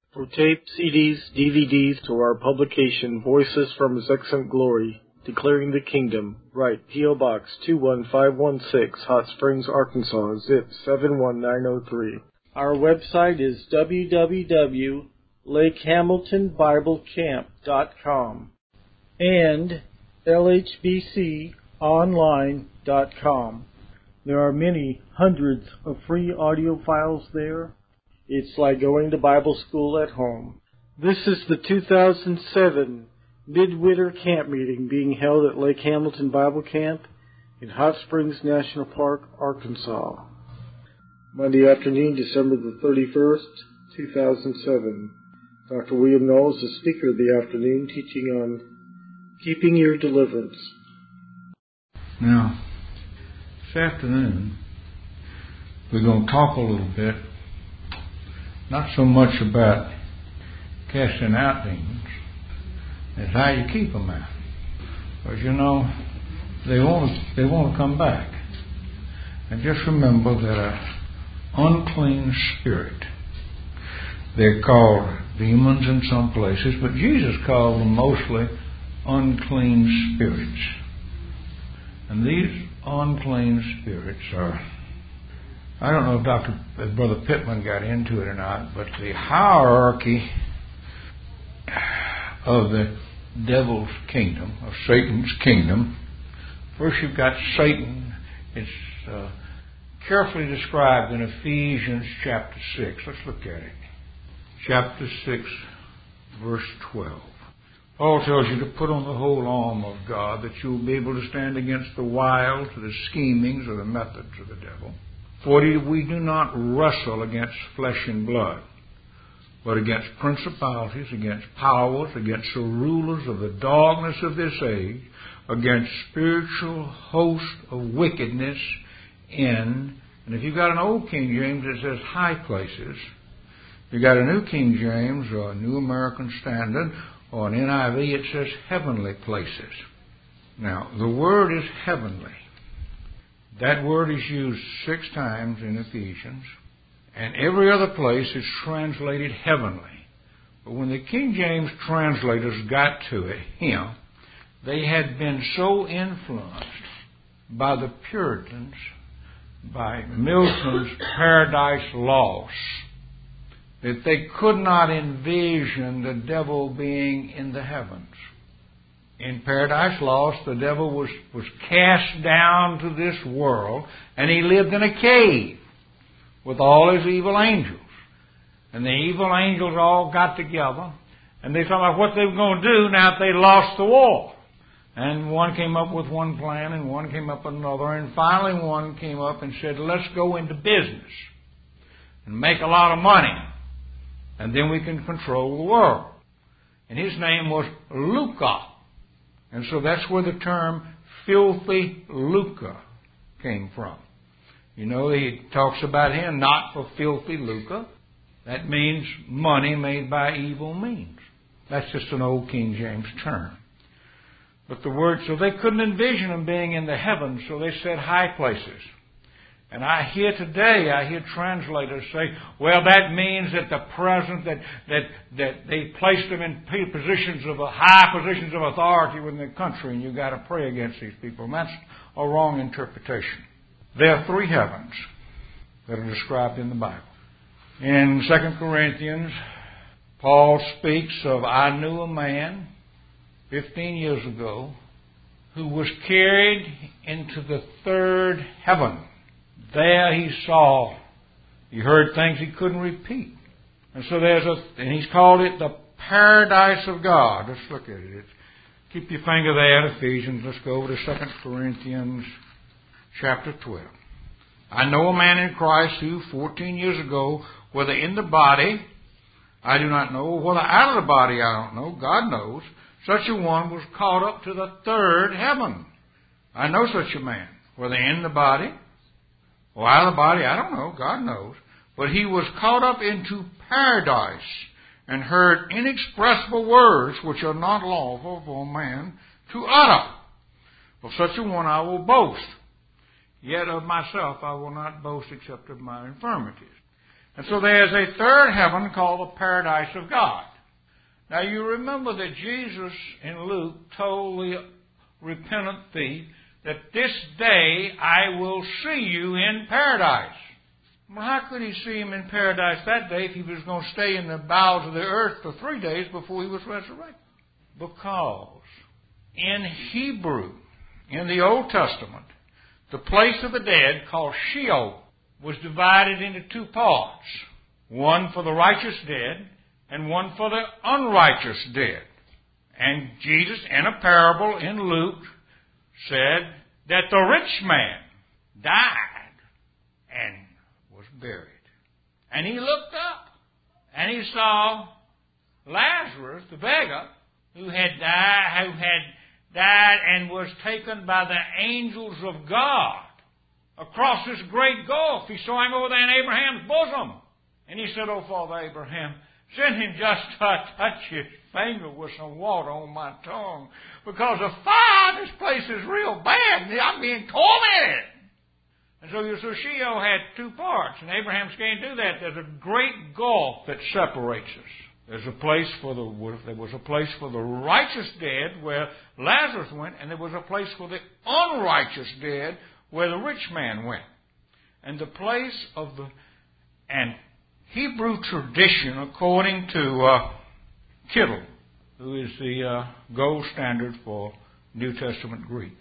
For tape, CDs, DVDs, to our publication, Voices from His Excellent Glory, Declaring the Kingdom, write P.O. Box 21516, Hot Springs, Arkansas, zip 71903. Our website is www.lakehamiltonbiblecamp.com and lhbconline.com. There are many hundreds of free audio files there. It's like going to Bible school at home. This is the 2007 Midwinter Camp Meeting being held at Lake Hamilton Bible Camp in Hot Springs National Park, Arkansas. Monday afternoon, December the 31st, 2007. Dr. William Knowles is the speaker of the afternoon, teaching on keeping your deliverance. Now, this afternoon, we're going to talk a little bit, not so much about casting out demons, as how you keep them out. Because, you know, they want to come back. And just remember that an unclean spirit, they're called demons in some places, but Jesus called them mostly unclean spirits. And these unclean spirits are, I don't know if Brother Pittman got into it or not, but the hierarchy of the devil's kingdom, of Satan's kingdom. First you've got Satan. It's carefully described in Ephesians chapter 6. Let's look at it. Chapter 6, verse 12. Paul tells you to put on the whole arm of God that you'll be able to stand against the wiles, or the schemings, or the methods of the devil. For we do not wrestle against flesh and blood, but against principalities, against powers, against the rulers of the darkness of this age, against spiritual hosts of wickedness in, and if you've got an old King James it says high places, if you've got a New King James or a New American Standard or an NIV, it says heavenly places. Now, the word is heavenly. That word is used 6 times in Ephesians, and every other place is translated heavenly. But when the King James translators got to it, they had been so influenced by the Puritans, by Milton's Paradise Lost, that they could not envision the devil being in the heavens. In Paradise Lost, the devil was cast down to this world, and he lived in a cave with all his evil angels. And the evil angels all got together, and they thought about what they were going to do now that they lost the war. And one came up with one plan, and one came up with another, and finally one came up and said, let's go into business and make a lot of money, and then we can control the world. And his name was Luca. And so that's where the term filthy lucre came from. You know, he talks about him, not for filthy lucre. That means money made by evil means. That's just an old King James term. But the word, so they couldn't envision him being in the heavens, so they said high places. And I hear translators say, well, that means that the present, that they placed them in positions of high positions of authority within the country, and you've got to pray against these people. And that's a wrong interpretation. There are 3 heavens that are described in the Bible. In 2 Corinthians, Paul speaks of, I knew a man 15 years ago who was carried into the 3rd heaven. There he saw, he heard things he couldn't repeat. And so and he's called it the paradise of God. Let's look at it. Keep your finger there at Ephesians. Let's go over to 2 Corinthians chapter 12. I know a man in Christ who 14 years ago, whether in the body, I do not know, whether out of the body, I don't know, God knows, such a one was caught up to the 3rd heaven. I know such a man, whether in the body, or out of the body, I don't know, God knows. But he was caught up into paradise and heard inexpressible words which are not lawful for man to utter. Of such a one I will boast. Yet of myself I will not boast except of my infirmities. And so there's a third heaven called the paradise of God. Now you remember that Jesus in Luke told the repentant thief that this day I will see you in paradise. Well, how could he see him in paradise that day if he was going to stay in the bowels of the earth for 3 days before he was resurrected? Because in Hebrew, in the Old Testament, the place of the dead, called Sheol, was divided into two parts. One for the righteous dead and one for the unrighteous dead. And Jesus, in a parable in Luke, said that the rich man died and was buried. And he looked up and he saw Lazarus, the beggar, who had died and was taken by the angels of God across this great gulf. He saw him over there in Abraham's bosom. And he said, "Oh, Father Abraham, send him just to touch his finger with some water on my tongue, because the fire in this place is real bad, and I'm being tormented." And so Sheol had two parts, and Abraham's can't do that. There's a great gulf that separates us. There was a place for the righteous dead where Lazarus went, and there was a place for the unrighteous dead where the rich man went. And the place of the Hebrew tradition, according to Kittel, who is the gold standard for New Testament Greek,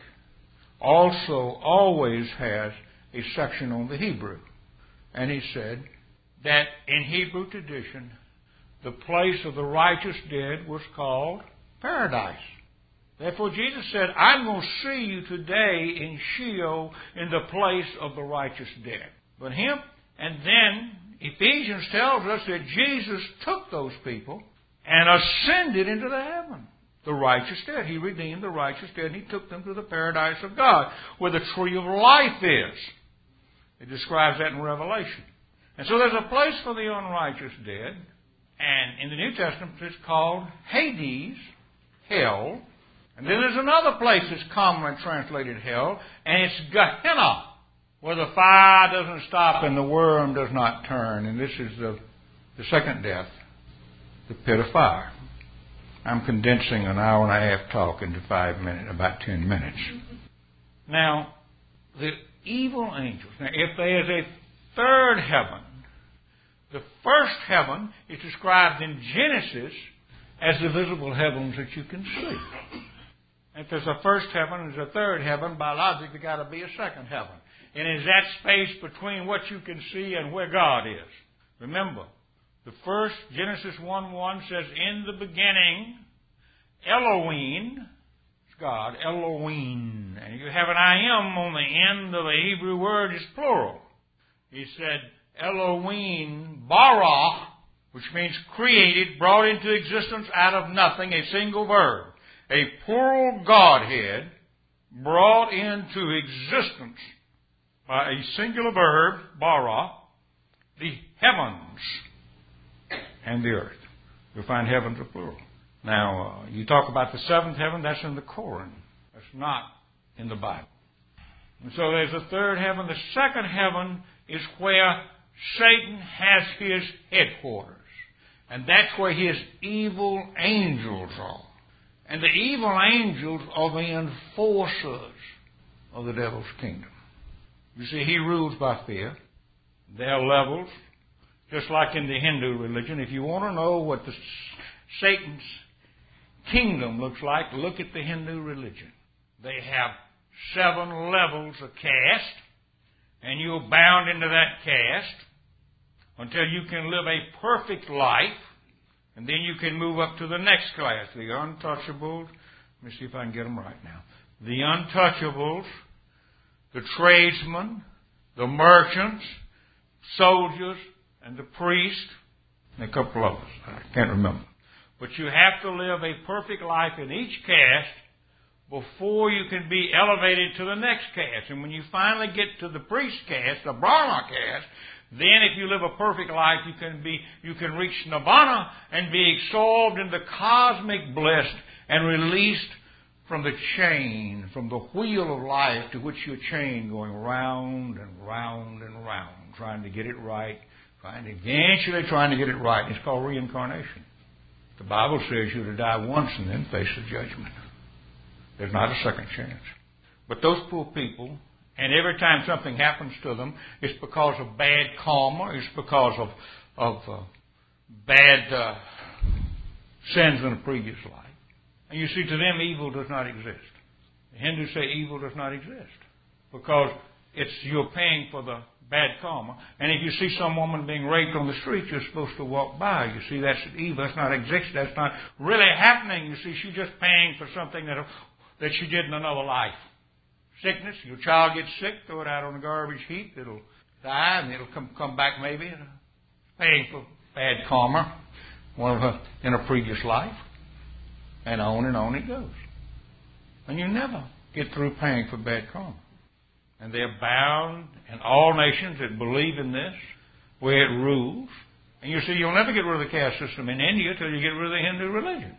also always has a section on the Hebrew. And he said that in Hebrew tradition, the place of the righteous dead was called paradise. Therefore, Jesus said, "I'm going to see you today in Sheol, in the place of the righteous dead." But and then Ephesians tells us that Jesus took those people and ascended into the heaven. The righteous dead. He redeemed the righteous dead, and he took them to the paradise of God, where the tree of life is. It describes that in Revelation. And so there's a place for the unrighteous dead, and in the New Testament it's called Hades, hell. And then there's another place that's commonly translated hell, and it's Gehenna, where the fire doesn't stop and the worm does not turn. And this is the second death, the pit of fire. I'm condensing an hour and a half talk into 5 minutes, about 10 minutes. Now, the evil angels. Now, if there is a third heaven, the first heaven is described in Genesis as the visible heavens that you can see. If there's a first heaven and there's a third heaven, by logic, there's got to be a second heaven. And is that space between what you can see and where God is. Remember, the first Genesis 1:1 says, "In the beginning, Elohim," it's God, Elohim. And you have an I am on the end of the Hebrew word, is plural. He said, Elohim bara, which means created, brought into existence out of nothing, a single verb. A plural Godhead brought into existence by a singular verb, bara, the heavens and the earth. You'll find heavens are plural. Now, you talk about the seventh heaven, that's in the Koran. That's not in the Bible. And so there's a third heaven. The second heaven is where Satan has his headquarters. And that's where his evil angels are. And the evil angels are the enforcers of the devil's kingdom. You see, he rules by fear. There are levels, just like in the Hindu religion. If you want to know what Satan's kingdom looks like, look at the Hindu religion. They have 7 levels of caste, and you're bound into that caste until you can live a perfect life, and then you can move up to the next class, the untouchables. Let me see if I can get them right now. The untouchables, the tradesmen, the merchants, soldiers, and the priest, and a couple of others. I can't remember. But you have to live a perfect life in each caste before you can be elevated to the next caste. And when you finally get to the priest caste, the Brahma caste, then if you live a perfect life, you can reach Nirvana and be absorbed in the cosmic bliss and released from the chain, from the wheel of life to which you're chained, going round and round and round, trying to get it right eventually trying to get it right. It's called reincarnation. The Bible says you're to die once and then face the judgment. There's not a second chance. But those poor people, and every time something happens to them, it's because of bad karma. It's because of bad sins in a previous life. And you see, to them, evil does not exist. The Hindus say evil does not exist because you're paying for the bad karma. And if you see some woman being raped on the street, you're supposed to walk by. You see, that's evil. That's not exist. That's not really happening. You see, she's just paying for something that she did in another life. Sickness, your child gets sick, throw it out on the garbage heap. It'll die, and it'll come back maybe. Paying for bad karma, in a previous life. And on it goes. And you never get through paying for bad karma. And they're bound in all nations that believe in this, where it rules. And you see, you'll never get rid of the caste system in India till you get rid of the Hindu religion.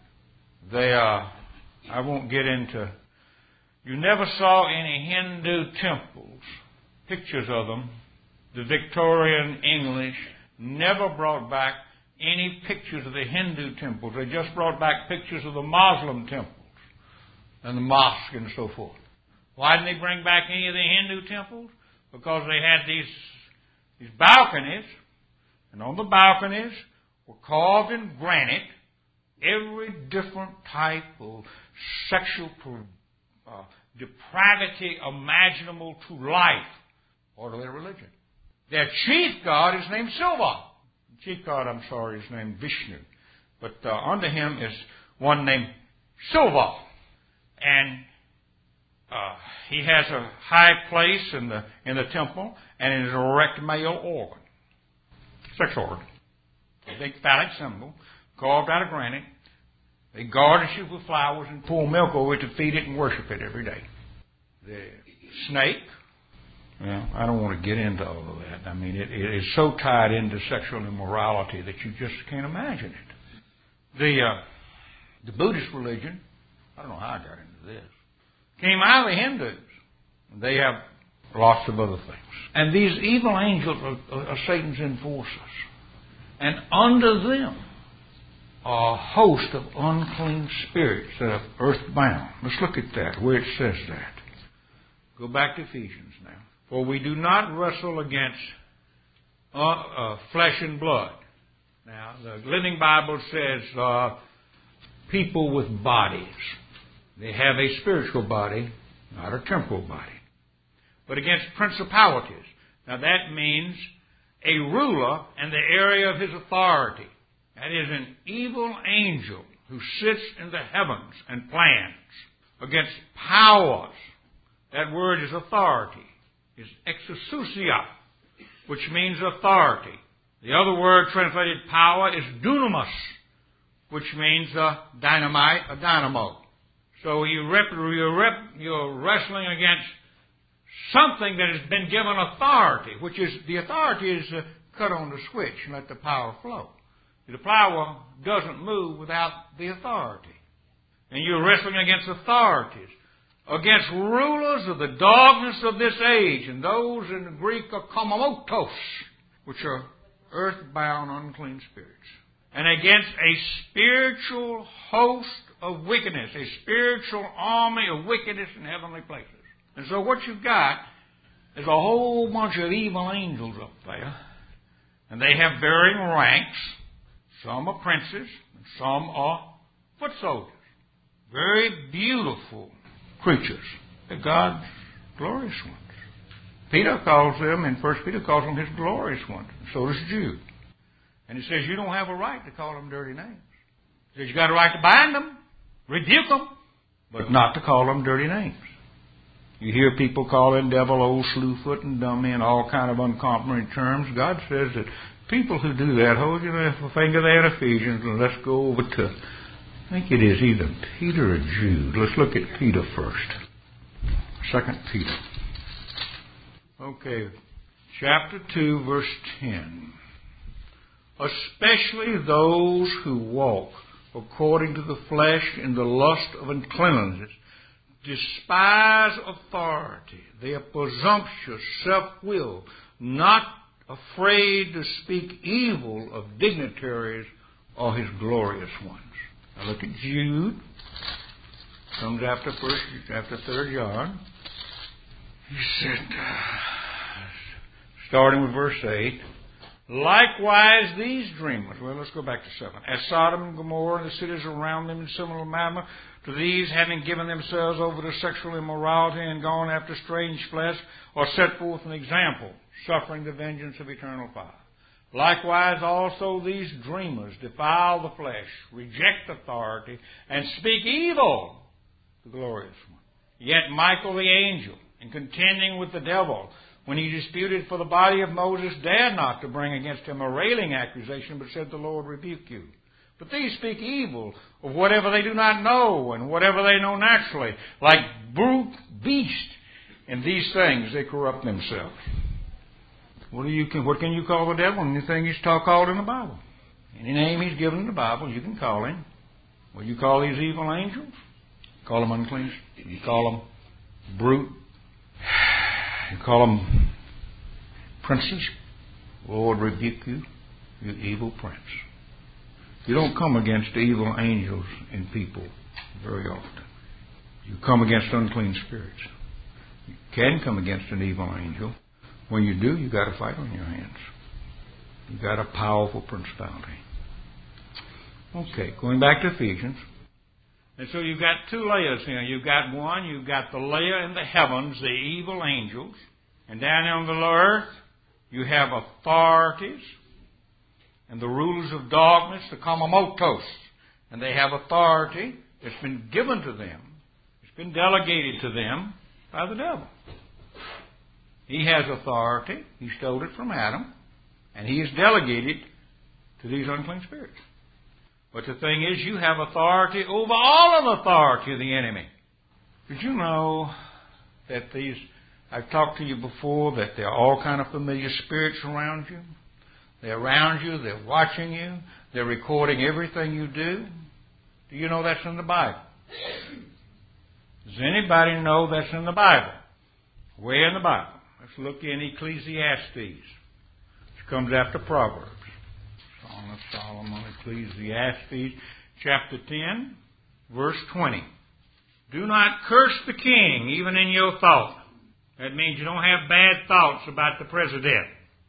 I won't get into... You never saw any Hindu temples, pictures of them. The Victorian English never brought back any pictures of the Hindu temples. They just brought back pictures of the Muslim temples and the mosque and so forth. Why didn't they bring back any of the Hindu temples? Because they had these balconies, and on the balconies were carved in granite every different type of sexual depravity imaginable to life or to their religion. Their chief god is named Silva. The chief god, is named Vishnu. But under him is one named Silva. And he has a high place in the temple, and it is an erect male organ. Sex organ. A big phallic symbol carved out of granite. They garnish it with flowers and pour milk over it to feed it and worship it every day. The snake, I don't want to get into all of that. I mean, it is so tied into sexual immorality that you just can't imagine it. The Buddhist religion, I don't know how I got into this, came out of the Hindus. They have lots of other things. And these evil angels are Satan's enforcers. And under them are a host of unclean spirits that are earthbound. Let's look at that, where it says that. Go back to Ephesians now. For we do not wrestle against flesh and blood. Now, the Living Bible says people with bodies. They have a spiritual body, not a temporal body. But against principalities. Now, that means a ruler in the area of his authority. That is an evil angel who sits in the heavens and plans against powers. That word is authority. It's exousia, which means authority. The other word translated power is dunamis, which means dynamite, a dynamo. So you're wrestling against something that has been given authority, which is, the authority is cut on the switch and let the power flow. The power doesn't move without the authority. And you're wrestling against authorities, against rulers of the darkness of this age, and those in the Greek are komamotos, which are earthbound unclean spirits, and against a spiritual host of wickedness, a spiritual army of wickedness in heavenly places. And so what you've got is a whole bunch of evil angels up there, and they have varying ranks. Some are princes, and some are foot soldiers. Very beautiful creatures. They're God's glorious ones. Peter calls them, in 1 Peter calls them his glorious ones. So does Jude. And he says you don't have a right to call them dirty names. He says you got a right to bind them, rebuke them, but not to call them dirty names. You hear people calling devil old slewfoot and dummy and all kind of uncomplimentary terms. God says that people who do that, hold your finger there in Ephesians, and let's go over to, I think it is either Peter or Jude. Let's look at Peter first. 2 Peter. Okay, chapter 2, verse 10. Especially those who walk according to the flesh in the lust of uncleanness, despise authority. They are presumptuous, self-willed, not afraid to speak evil of dignitaries or his glorious ones. Now look at Jude. Comes after 3rd John. He said, starting with verse 8, likewise these dreamers, well, let's go back to 7. As Sodom and Gomorrah and the cities around them in similar manner, to these, having given themselves over to sexual immorality and gone after strange flesh, are set forth an example, suffering the vengeance of eternal fire. Likewise also these dreamers defile the flesh, reject authority, and speak evil of the glorious one. Yet Michael the angel, in contending with the devil, when he disputed for the body of Moses, dared not to bring against him a railing accusation, but said, the Lord rebuke you. But these speak evil of whatever they do not know, and whatever they know naturally, like brute beast. In these things they corrupt themselves. What can you call the devil? Anything he's called in the Bible. Any name he's given in the Bible, you can call him. What you call these evil angels? Call them unclean. You call them brute. You call them princes. The Lord rebuke you, you evil prince. You don't come against evil angels and people very often. You come against unclean spirits. You can come against an evil angel. When you do, you've got a fight on your hands. You've got a powerful principality. Okay, going back to Ephesians. And so you've got two layers here. You've got one, you've got the layer in the heavens, the evil angels. And down on the earth, you have authorities and the rulers of darkness, the Komamotos. And they have authority that's been given to them. It's been delegated to them by the devil. He has authority. He stole it from Adam. And he is delegated to these unclean spirits. But the thing is, you have authority over all of the authority of the enemy. Did you know that I've talked to you before, that there are all kind of familiar spirits around you? They're around you, they're watching you, they're recording everything you do. Do you know that's in the Bible? Does anybody know that's in the Bible? Where in the Bible? Let's look in Ecclesiastes, which comes after Proverbs. Song of Solomon, Ecclesiastes, chapter 10, verse 20. Do not curse the king, even in your thought. That means you don't have bad thoughts about the president.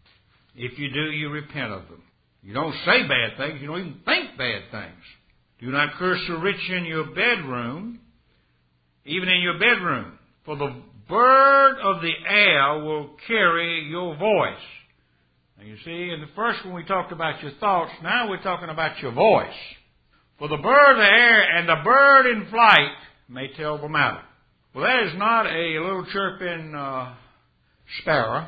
If you do, you repent of them. You don't say bad things. You don't even think bad things. Do not curse the rich in your bedroom, even in your bedroom. For the bird of the air will carry your voice. Now you see, in the first one we talked about your thoughts. Now we're talking about your voice. For the bird of the air and the bird in flight may tell the matter. Well, that is not a little chirping sparrow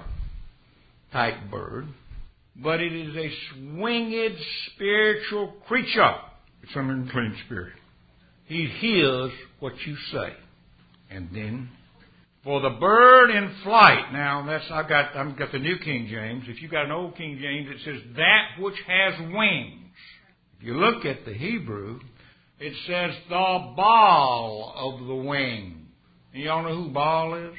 type bird, but it is a winged spiritual creature. It's an unclean spirit. He hears what you say. And then, for the bird in flight. Now, I've got the New King James. If you've got an old King James, it says that which has wings. If you look at the Hebrew, it says the ball of the wing. And y'all know who Baal is?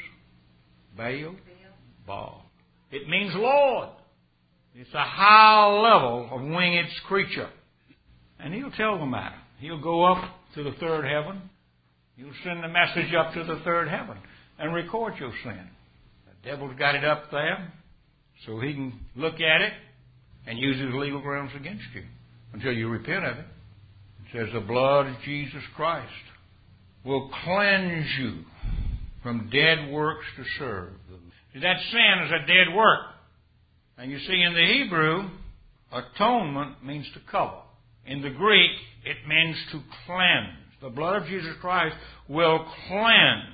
Baal? Baal. It means Lord. It's a high level of winged creature. And he'll tell the matter. He'll go up to the third heaven. He'll send the message up to the third heaven and record your sin. The devil's got it up there so he can look at it and use his legal grounds against you until you repent of it. It says the blood of Jesus Christ will cleanse you from dead works to serve them. That sin is a dead work. And you see, in the Hebrew, atonement means to cover. In the Greek, it means to cleanse. The blood of Jesus Christ will cleanse.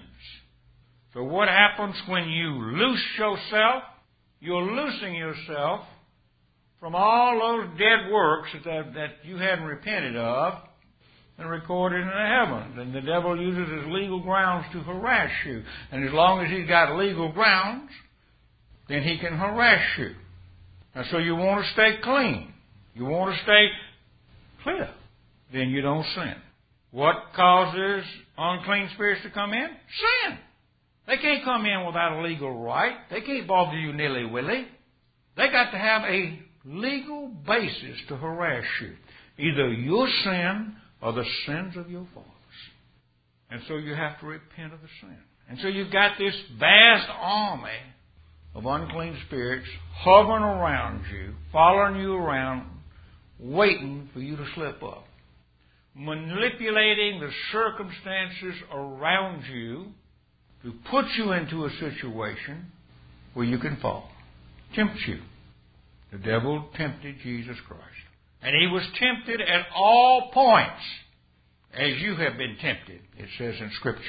So what happens when you loose yourself? You're loosing yourself from all those dead works that you hadn't repented of and recorded in the heavens. And the devil uses his legal grounds to harass you. And as long as he's got legal grounds, then he can harass you. And so you want to stay clean. You want to stay clear. Then you don't sin. What causes unclean spirits to come in? Sin. They can't come in without a legal right. They can't bother you nilly-willy. They got to have a legal basis to harass you. Either your sin or the sins of your fathers. And so you have to repent of the sin. And so you've got this vast army of unclean spirits hovering around you, following you around, waiting for you to slip up. Manipulating the circumstances around you to put you into a situation where you can fall. Tempt you. The devil tempted Jesus Christ. And he was tempted at all points as you have been tempted, it says in Scripture.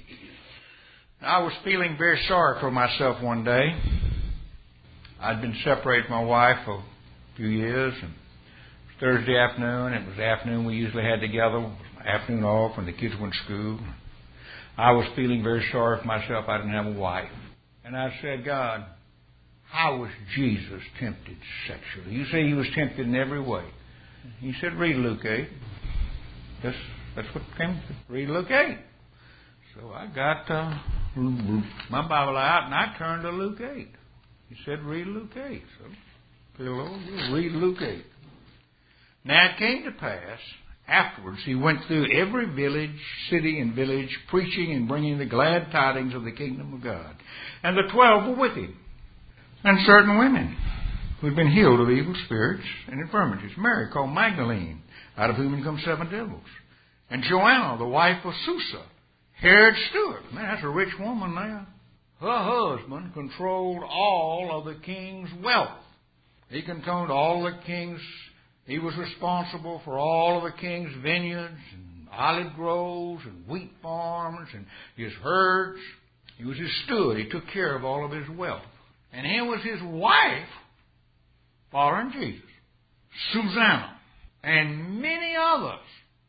I was feeling very sorry for myself one day. I'd been separated from my wife for a few years, and it was Thursday afternoon. It was the afternoon we usually had together. It was my afternoon off when the kids went to school. I was feeling very sorry for myself. I didn't have a wife. And I said, God, how was Jesus tempted sexually? You say he was tempted in every way. He said, read Luke 8. That's what came to read Luke 8. So I got my Bible out and I turned to Luke 8. He said, read Luke 8. So, we'll read Luke 8. Now it came to pass, afterwards he went through every village, city, and village, preaching and bringing the glad tidings of the kingdom of God. And the 12 were with him. And certain women who had been healed of evil spirits and infirmities. Mary, called Magdalene, out of whom had come 7 devils. And Joanna, the wife of Susa, Herod's steward. Man, that's a rich woman there. Her husband controlled all of the king's wealth. He controlled all the king's, he was responsible for all of the king's vineyards and olive groves and wheat farms and his herds. He was his steward. He took care of all of his wealth. And here was his wife, following Jesus, Susanna, and many others,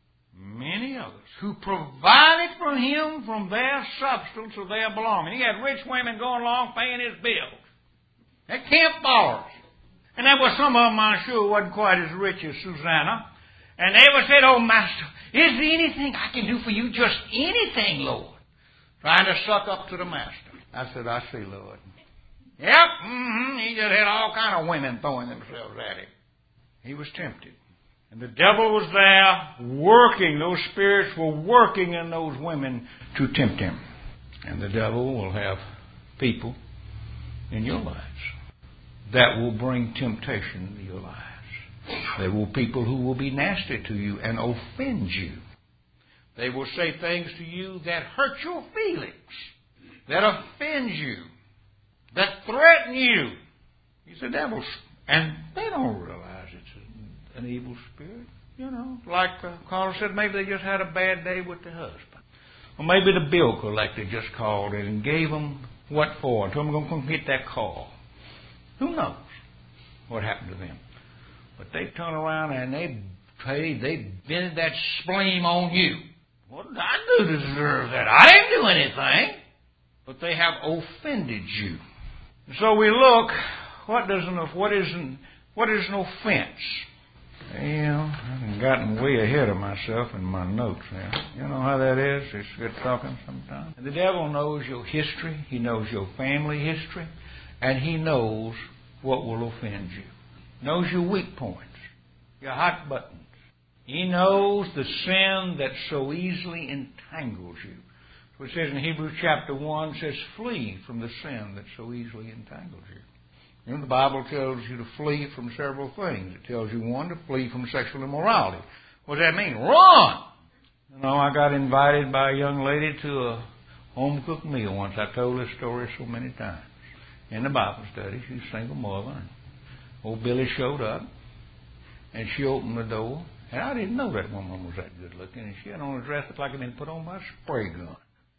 who provided for him from their substance or their belonging. He had rich women going along paying his bills. They camp followers. And there were some of them, I'm sure, wasn't quite as rich as Susanna. And they would say, oh, Master, is there anything I can do for you? Just anything, Lord. Trying to suck up to the Master. I said, I see, Lord. Yep, he just had all kind of women throwing themselves at him. He was tempted. And the devil was there working. Those spirits were working in those women to tempt him. And the devil will have people in your lives that will bring temptation into your lives. There will be people who will be nasty to you and offend you. They will say things to you that hurt your feelings, that offend you, that threaten you. He's the devil's. And they don't realize it's an evil spirit. You know, like Carl said, maybe they just had a bad day with the husband. Or maybe the bill collector just called in and gave them what for. And told them, I'm going to get that call. Who knows what happened to them? But they turn around and they vented that spleen on you. What did I do to deserve that? I didn't do anything. But they have offended you. So we look, what is an offense? Well, I've gotten way ahead of myself in my notes now. You know how that is? It's good talking sometimes. The devil knows your history. He knows your family history. And he knows what will offend you. Knows your weak points, your hot buttons. He knows the sin that so easily entangles you. So it says in Hebrews chapter 1, says, flee from the sin that so easily entangles you. You know, the Bible tells you to flee from several things. It tells you, one, to flee from sexual immorality. What does that mean? Run! You know, I got invited by a young lady to a home-cooked meal once. I told this story so many times. In the Bible study, she's a single mother. And old Billy showed up, and she opened the door. And I didn't know that woman was that good looking. And she had on a dress that looked like it had been put on by a spray gun.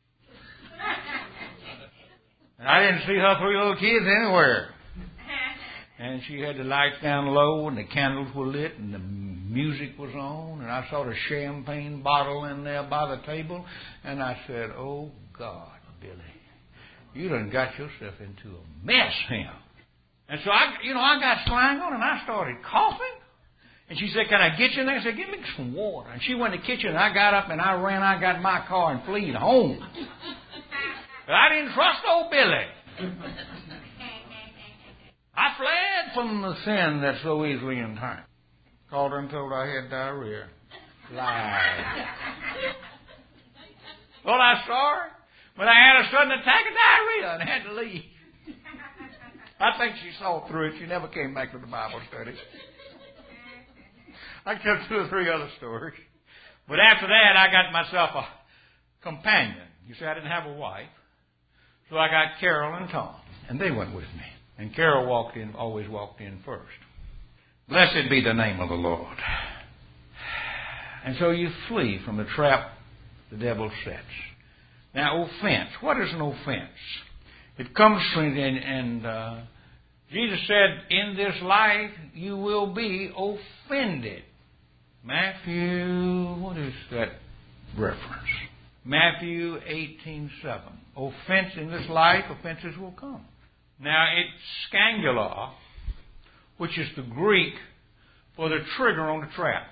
And I didn't see her 3 little kids anywhere. And she had the lights down low, and the candles were lit, and the music was on. And I saw the champagne bottle in there by the table. And I said, oh, God, Billy, you done got yourself into a mess here. And so I got slang on, and I started coughing. And she said, can I get you in there? I said, give me some water. And she went in the kitchen, and I got up, and I got in my car and fled home. But I didn't trust old Billy. I fled from the sin that so easily enticed. Called her and told her I had diarrhea. Lied. Well, I saw her, but I had a sudden attack of diarrhea and had to leave. I think she saw through it. She never came back to the Bible study. I tell 2 or 3 other stories. But after that, I got myself a companion. You see, I didn't have a wife. So I got Carol and Tom, and they went with me. And Carol always walked in first. Blessed be the name of the Lord. And so you flee from the trap the devil sets. Now, offense. What is an offense? It comes from, and Jesus said, in this life you will be offended. Matthew, what is that reference? Matthew 18:7. Offense in this life, offenses will come. Now, it's scangula, which is the Greek for the trigger on the trap.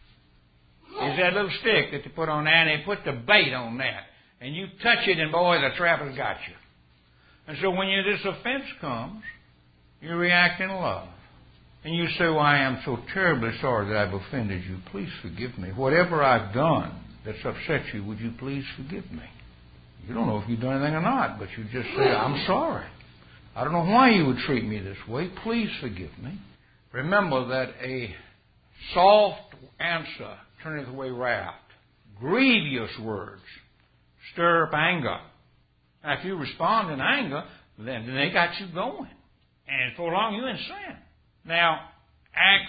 Is that little stick that they put on there, and they put the bait on that. And you touch it, and boy, the trap has got you. And so when this offense comes, you react in love. And you say, well, I am so terribly sorry that I've offended you. Please forgive me. Whatever I've done that's upset you, would you please forgive me? You don't know if you've done anything or not, but you just say, I'm sorry. I don't know why you would treat me this way. Please forgive me. Remember that a soft answer turneth away wrath. Grievous words stir up anger. Now, if you respond in anger, then they got you going. And for long, you're in sin. Now, Acts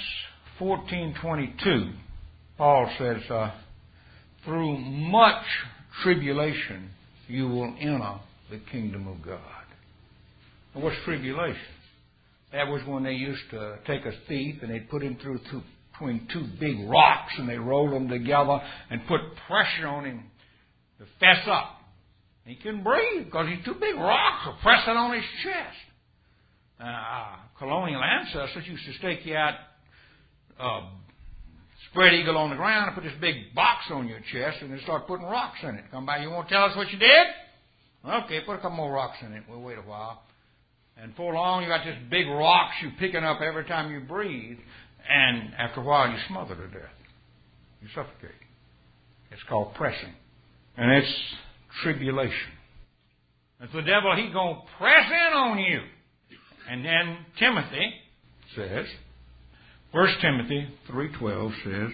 14:22, Paul says, through much tribulation you will enter the kingdom of God. And what's tribulation? That was when they used to take a thief and they'd put him between 2 big rocks and they rolled them together and put pressure on him to fess up. He couldn't breathe because these 2 big rocks were pressing on his chest. Colonial ancestors used to stake you out, spread eagle on the ground and put this big box on your chest and then start putting rocks in it. Come by, you won't tell us what you did? Okay, put a couple more rocks in it. We'll wait a while. And before long, you got this big rocks you're picking up every time you breathe. And after a while, you smother to death. You suffocate. It's called pressing. And it's tribulation. And so the devil, he's going to press in on you. And then Timothy says, 1 Timothy 3:12 says,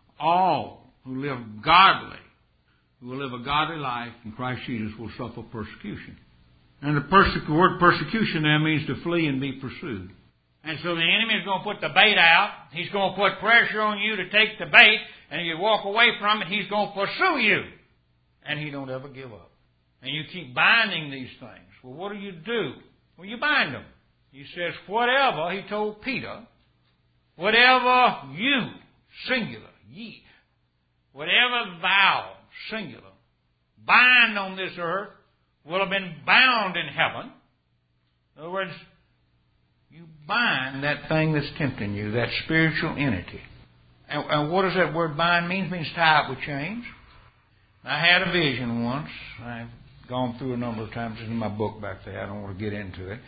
all who live godly, who will live a godly life in Christ Jesus will suffer persecution. And the word persecution there means to flee and be pursued. And so the enemy is going to put the bait out. He's going to put pressure on you to take the bait. And if you walk away from it, he's going to pursue you. And he don't ever give up. And you keep binding these things. Well, what do? Well, you bind them. He says, whatever, he told Peter, whatever you, singular, ye, whatever thou, singular, bind on this earth will have been bound in heaven. In other words, you bind that thing that's tempting you, that spiritual entity. And what does that word bind mean? It means tie up with chains. I had a vision once. I've gone through a number of times in my book back there. I don't want to get into it.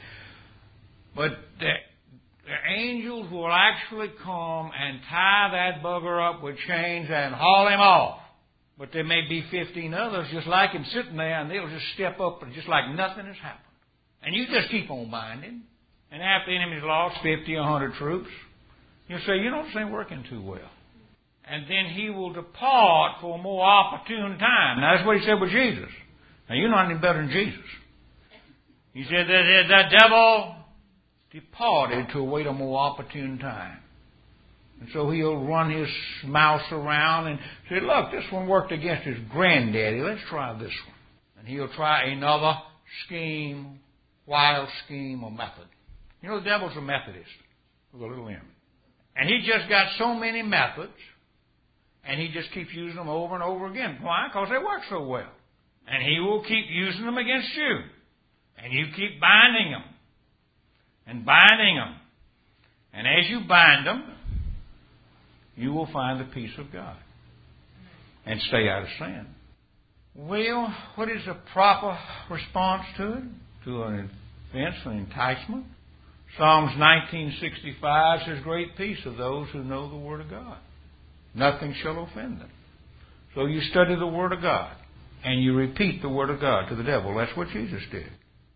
But the angels will actually come and tie that bugger up with chains and haul him off. But there may be 15 others just like him sitting there, and they'll just step up and just like nothing has happened. And you just keep on binding. And after the enemy's lost 50 or 100 troops, you'll say, this ain't working too well. And then he will depart for a more opportune time. Now, that's what he said with Jesus. Now, you're not any better than Jesus. He said that the devil departed to await a more opportune time. And so he'll run his mouse around and say, look, this one worked against his granddaddy. Let's try this one. And he'll try another scheme, wild scheme or method. The devil's a Methodist with a little M. And he just got so many methods, and he just keeps using them over and over again. Why? Because they work so well. And he will keep using them against you. And you keep binding them. And binding them. And as you bind them, you will find the peace of God. And stay out of sin. Well, what is the proper response to it? To an offense, an enticement? Psalms 19:65 says, great peace of those who know the Word of God. Nothing shall offend them. So you study the Word of God, and you repeat the Word of God to the devil. That's what Jesus did.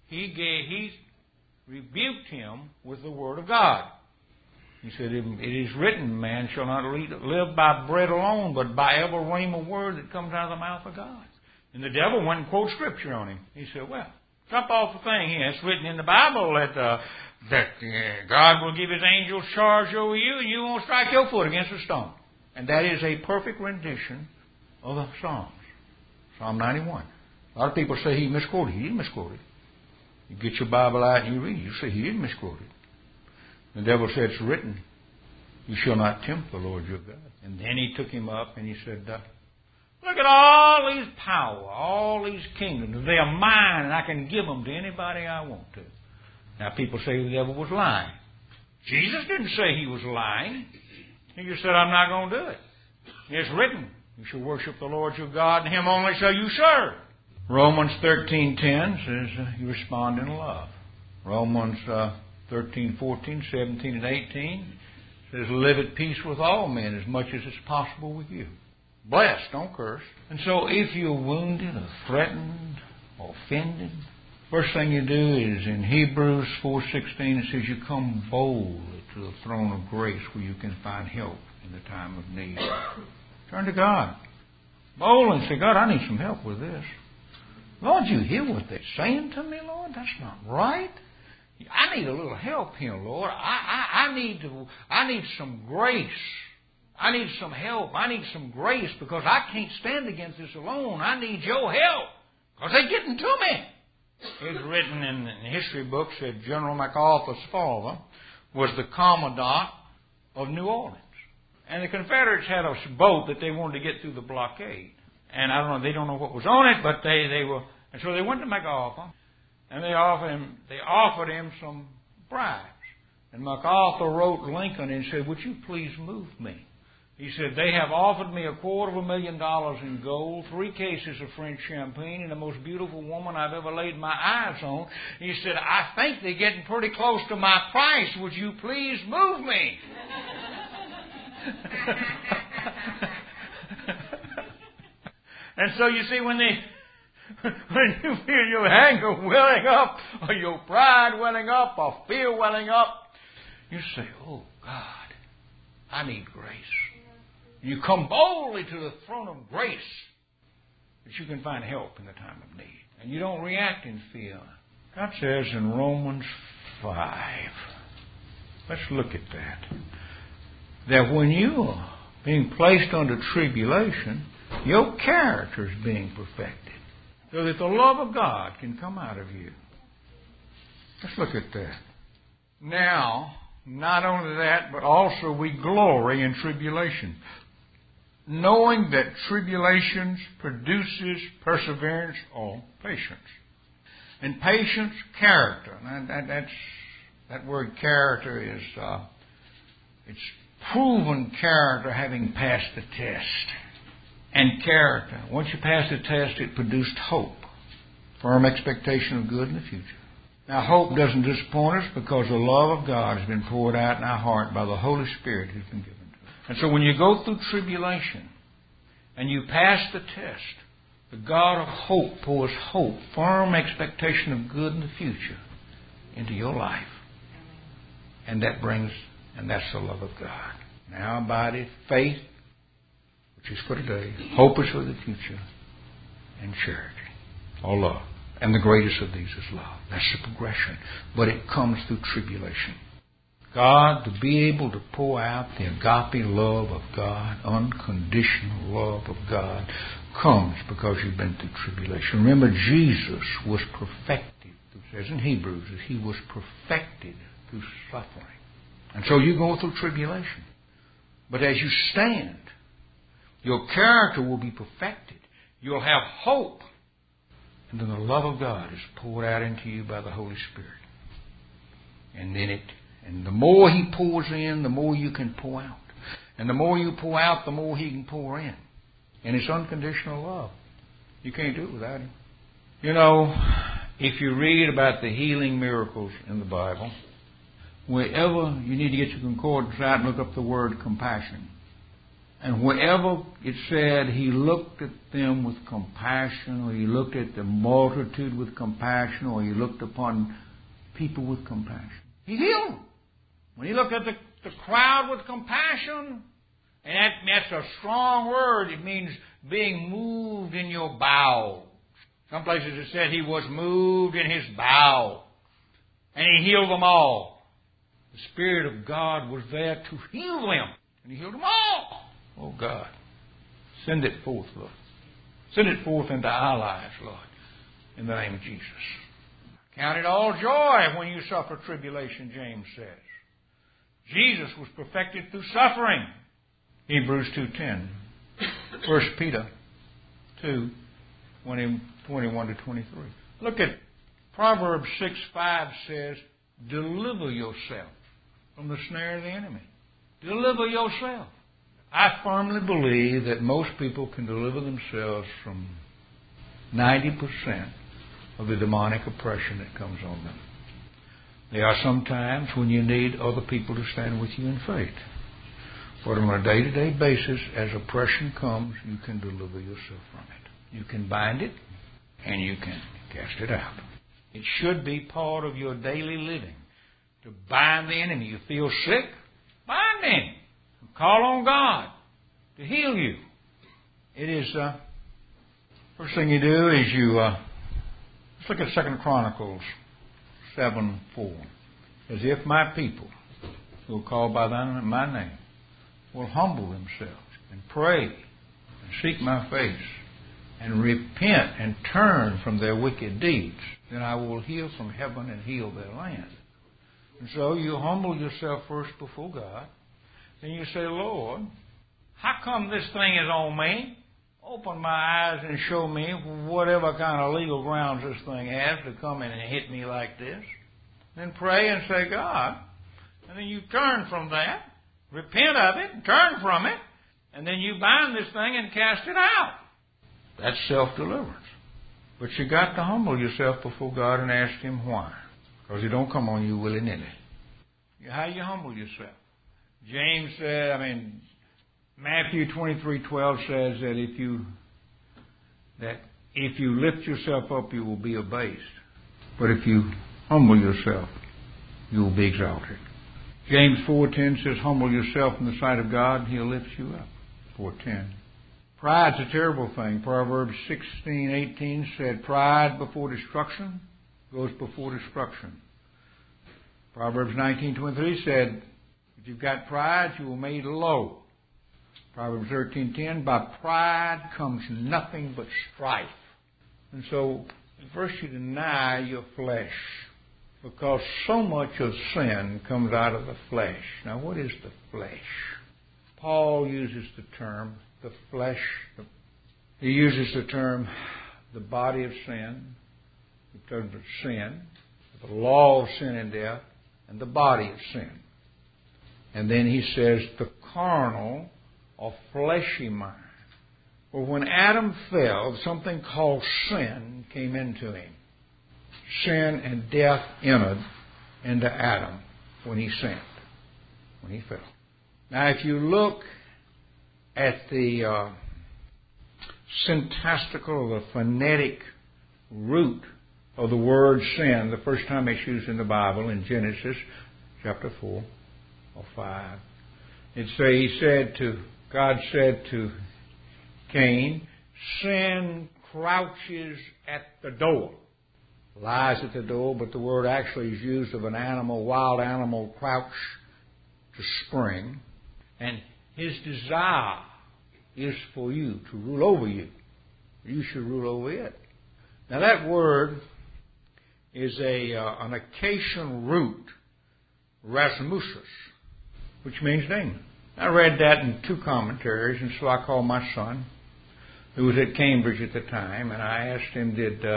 He rebuked him with the Word of God. He said, it is written, man shall not live by bread alone, but by every rhema word that comes out of the mouth of God. And the devil went and quoted Scripture on him. He said, well, jump off the thing here. It's written in the Bible that God will give His angels charge over you, and you won't strike your foot against a stone. And that is a perfect rendition of the Psalms. Psalm 91. A lot of people say he misquoted. He didn't misquote it. You get your Bible out and you read it. You say he didn't misquote it. The devil said, it's written, you shall not tempt the Lord your God. And then he took him up and he said, look at all these power, all these kingdoms. They are mine and I can give them to anybody I want to. Now people say the devil was lying. Jesus didn't say he was lying. He just said, I'm not going to do it. It's written, you shall worship the Lord your God, and Him only shall you serve. Romans 13:10 says you respond in love. Romans 13, 14, 17, and 18 says, live at peace with all men as much as it's possible with you. Bless, don't curse. And so if you're wounded or threatened or offended, first thing you do is in Hebrews 4:16 it says you come boldly to the throne of grace where you can find help in the time of need. Turn to God. Boldly and say, God, I need some help with this. Lord, you hear what they're saying to me, Lord? That's not right. I need a little help here, Lord. I need some grace. I need some help. I need some grace because I can't stand against this alone. I need your help because they're getting to me. It's written in the history books that General MacArthur's father was the commandant of New Orleans. And the Confederates had a boat that they wanted to get through the blockade. And I don't know, they don't know what was on it, but they were, and so they went to MacArthur. And they offered him some bribes. And MacArthur wrote Lincoln and said, would you please move me? He said, they have offered me $250,000 in gold, 3 cases of French champagne, and the most beautiful woman I've ever laid my eyes on. He said, I think they're getting pretty close to my price. Would you please move me? And so you see, when you feel your anger welling up, or your pride welling up, or fear welling up, you say, oh, God, I need grace. You come boldly to the throne of grace that you can find help in the time of need. And you don't react in fear. God says in Romans 5, let's look at that when you are being placed under tribulation, your character is being perfected, so that the love of God can come out of you. Let's look at that. Now, not only that, but also we glory in tribulation, knowing that tribulations produces perseverance or patience. And patience, character. And that word character is it's proven character having passed the test. And character, once you pass the test, it produced hope, firm expectation of good in the future. Now, hope doesn't disappoint us because the love of God has been poured out in our heart by the Holy Spirit who's been given to us. And so when you go through tribulation and you pass the test, the God of hope pours hope, firm expectation of good in the future into your life. And that's the love of God. Now abideth faith, which is for today, hope is for the future, and charity, or love. And the greatest of these is love. That's the progression. But it comes through tribulation. God, to be able to pour out the agape love of God, unconditional love of God, comes because you've been through tribulation. Remember, Jesus was perfected. It says in Hebrews that He was perfected through suffering. And so you go through tribulation. But as you stand, your character will be perfected. You'll have hope. And then the love of God is poured out into you by the Holy Spirit. And the more He pours in, the more you can pour out. And the more you pour out, the more He can pour in. And it's unconditional love. You can't do it without Him. You know, if you read about the healing miracles in the Bible, wherever you need to get your concordance out and look up the word compassion. And wherever it said he looked at them with compassion, or he looked at the multitude with compassion, or he looked upon people with compassion, he healed them. When he looked at the crowd with compassion, and that's a strong word. It means being moved in your bowels. Some places it said he was moved in his bowels. And he healed them all. The Spirit of God was there to heal them. And he healed them all. Oh, God. Send it forth, Lord. Send it forth into our lives, Lord. In the name of Jesus. Count it all joy when you suffer tribulation, James says. Jesus was perfected through suffering. Hebrews 2:10. 1 Peter 2:21 to 23. Look at Proverbs 6:5 says, deliver yourself from the snare of the enemy. Deliver yourself. I firmly believe that most people can deliver themselves from 90% of the demonic oppression that comes on them. There are some times when you need other people to stand with you in faith. But on a day-to-day basis, as oppression comes, you can deliver yourself from it. You can bind it, and you can cast it out. It should be part of your daily living to bind the enemy. You feel sick? Bind him. Call on God to heal you. It is, first thing you do is let's look at 2 Chronicles 7:4. As if my people who are called by my name will humble themselves and pray and seek my face and repent and turn from their wicked deeds, then I will hear from heaven and heal their land. And so you humble yourself first before God. Then you say, Lord, how come this thing is on me? Open my eyes and show me whatever kind of legal grounds this thing has to come in and hit me like this. Then pray and say, God. And then you turn from that. Repent of it, turn from it, and then you bind this thing and cast it out. That's self-deliverance. But you got to humble yourself before God and ask Him why. Because He don't come on you willy-nilly. How you humble yourself? James said, Matthew 23:12 says that if you lift yourself up, you will be abased. But if you humble yourself, you will be exalted. James 4:10 says, humble yourself in the sight of God, and He'll lift you up. 4:10. Pride's a terrible thing. Proverbs 16:18 said, pride before destruction goes before destruction. Proverbs 19:23 said, if you've got pride, you will be made low. Proverbs 13:10, by pride comes nothing but strife. And so, first you deny your flesh. Because so much of sin comes out of the flesh. Now, what is the flesh? Paul uses the term, the flesh. He uses the term, the body of sin. He terms of sin, the law of sin and death, and the body of sin. And then he says, the carnal or fleshy mind. Well, when Adam fell, something called sin came into him. Sin and death entered into Adam when he sinned, when he fell. Now, if you look at the syntactical or the phonetic root of the word sin, the first time it's used in the Bible, in Genesis chapter 4 or 5, God said to Cain, sin crouches at the door. Lies at the door, but the word actually is used of an animal, wild animal, crouch to spring. And his desire is for you to rule over you. You should rule over it. Now that word is an Acacian root, Rasmusus, which means demon. I read that in 2 commentaries, and so I called my son, who was at Cambridge at the time, and I asked him,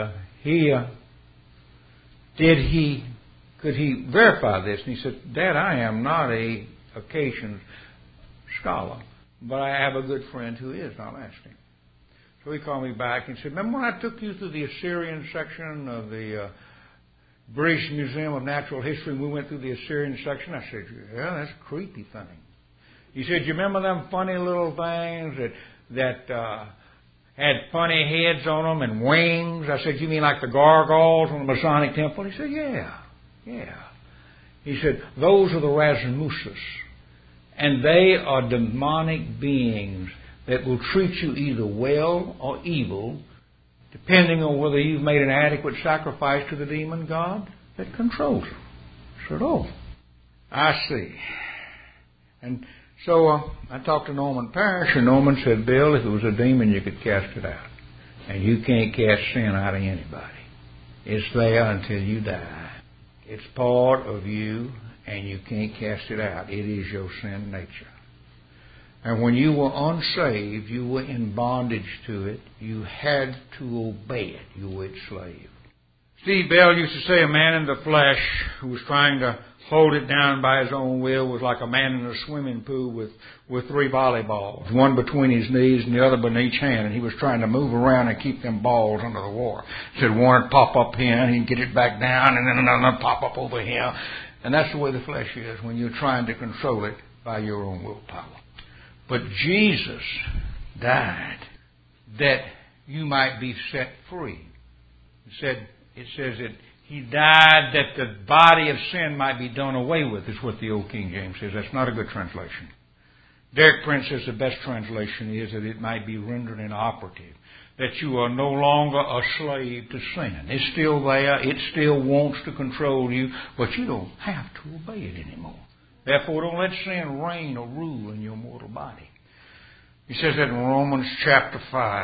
could he verify this? And he said, Dad, I am not a Acacian scholar, but I have a good friend who is. I'll ask him. So he called me back and said, remember when I took you through the Assyrian section of the British Museum of Natural History, and we went through the Assyrian section. I said, yeah, that's a creepy thing. He said, you remember them funny little things that had funny heads on them and wings? I said, you mean like the gargoyles on the Masonic temple? He said, yeah. He said, those are the Rasmusas. And they are demonic beings that will treat you either well or evil, depending on whether you've made an adequate sacrifice to the demon god that controls you. I said, oh, I see. And so I talked to Norman Parrish, and Norman said, Bill, if it was a demon, you could cast it out. And you can't cast sin out of anybody. It's there until you die. It's part of you, and you can't cast it out. It is your sin nature. And when you were unsaved, you were in bondage to it. You had to obey it. You were its slave. Steve Bell used to say a man in the flesh who was trying to hold it down by his own will was like a man in a swimming pool with 3 volleyballs, one between his knees and the other beneath each hand, and he was trying to move around and keep them balls under the water. He said one would pop up here, and he'd get it back down, and then another would pop up over here. And that's the way the flesh is when you're trying to control it by your own willpower. But Jesus died that you might be set free. It says that He died that the body of sin might be done away with, is what the old King James says. That's not a good translation. Derek Prince says the best translation is that it might be rendered inoperative, that you are no longer a slave to sin. It's still there. It still wants to control you, but you don't have to obey it anymore. Therefore, don't let sin reign or rule in your mortal body. He says that in Romans chapter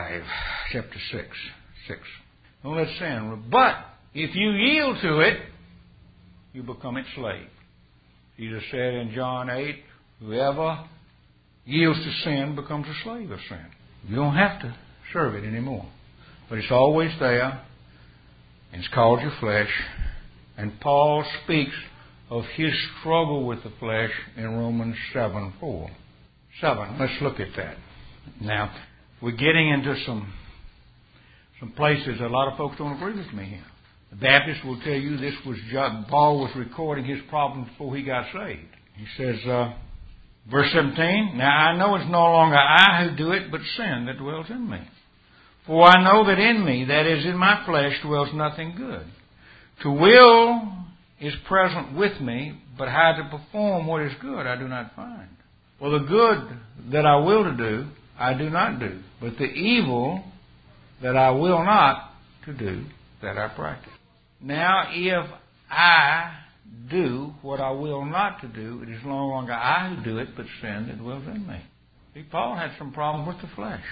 6. Don't let sin. But if you yield to it, you become its slave. Jesus said in John 8, whoever yields to sin becomes a slave of sin. You don't have to serve it anymore. But it's always there, and it's called your flesh. And Paul speaks of his struggle with the flesh in Romans 7:4. Let's look at that. Now, we're getting into some places a lot of folks don't agree with me here. The Baptists will tell you this was Paul was recording his problems before he got saved. He says, verse 17, now I know it's no longer I who do it, but sin that dwells in me. For I know that in me, that is in my flesh, dwells nothing good. To will is present with me, but how to perform what is good I do not find. Well, the good that I will to do, I do not do. But the evil that I will not to do, that I practice. Now, if I do what I will not to do, it is no longer I who do it, but sin that dwells in me. See, Paul had some problems with the flesh.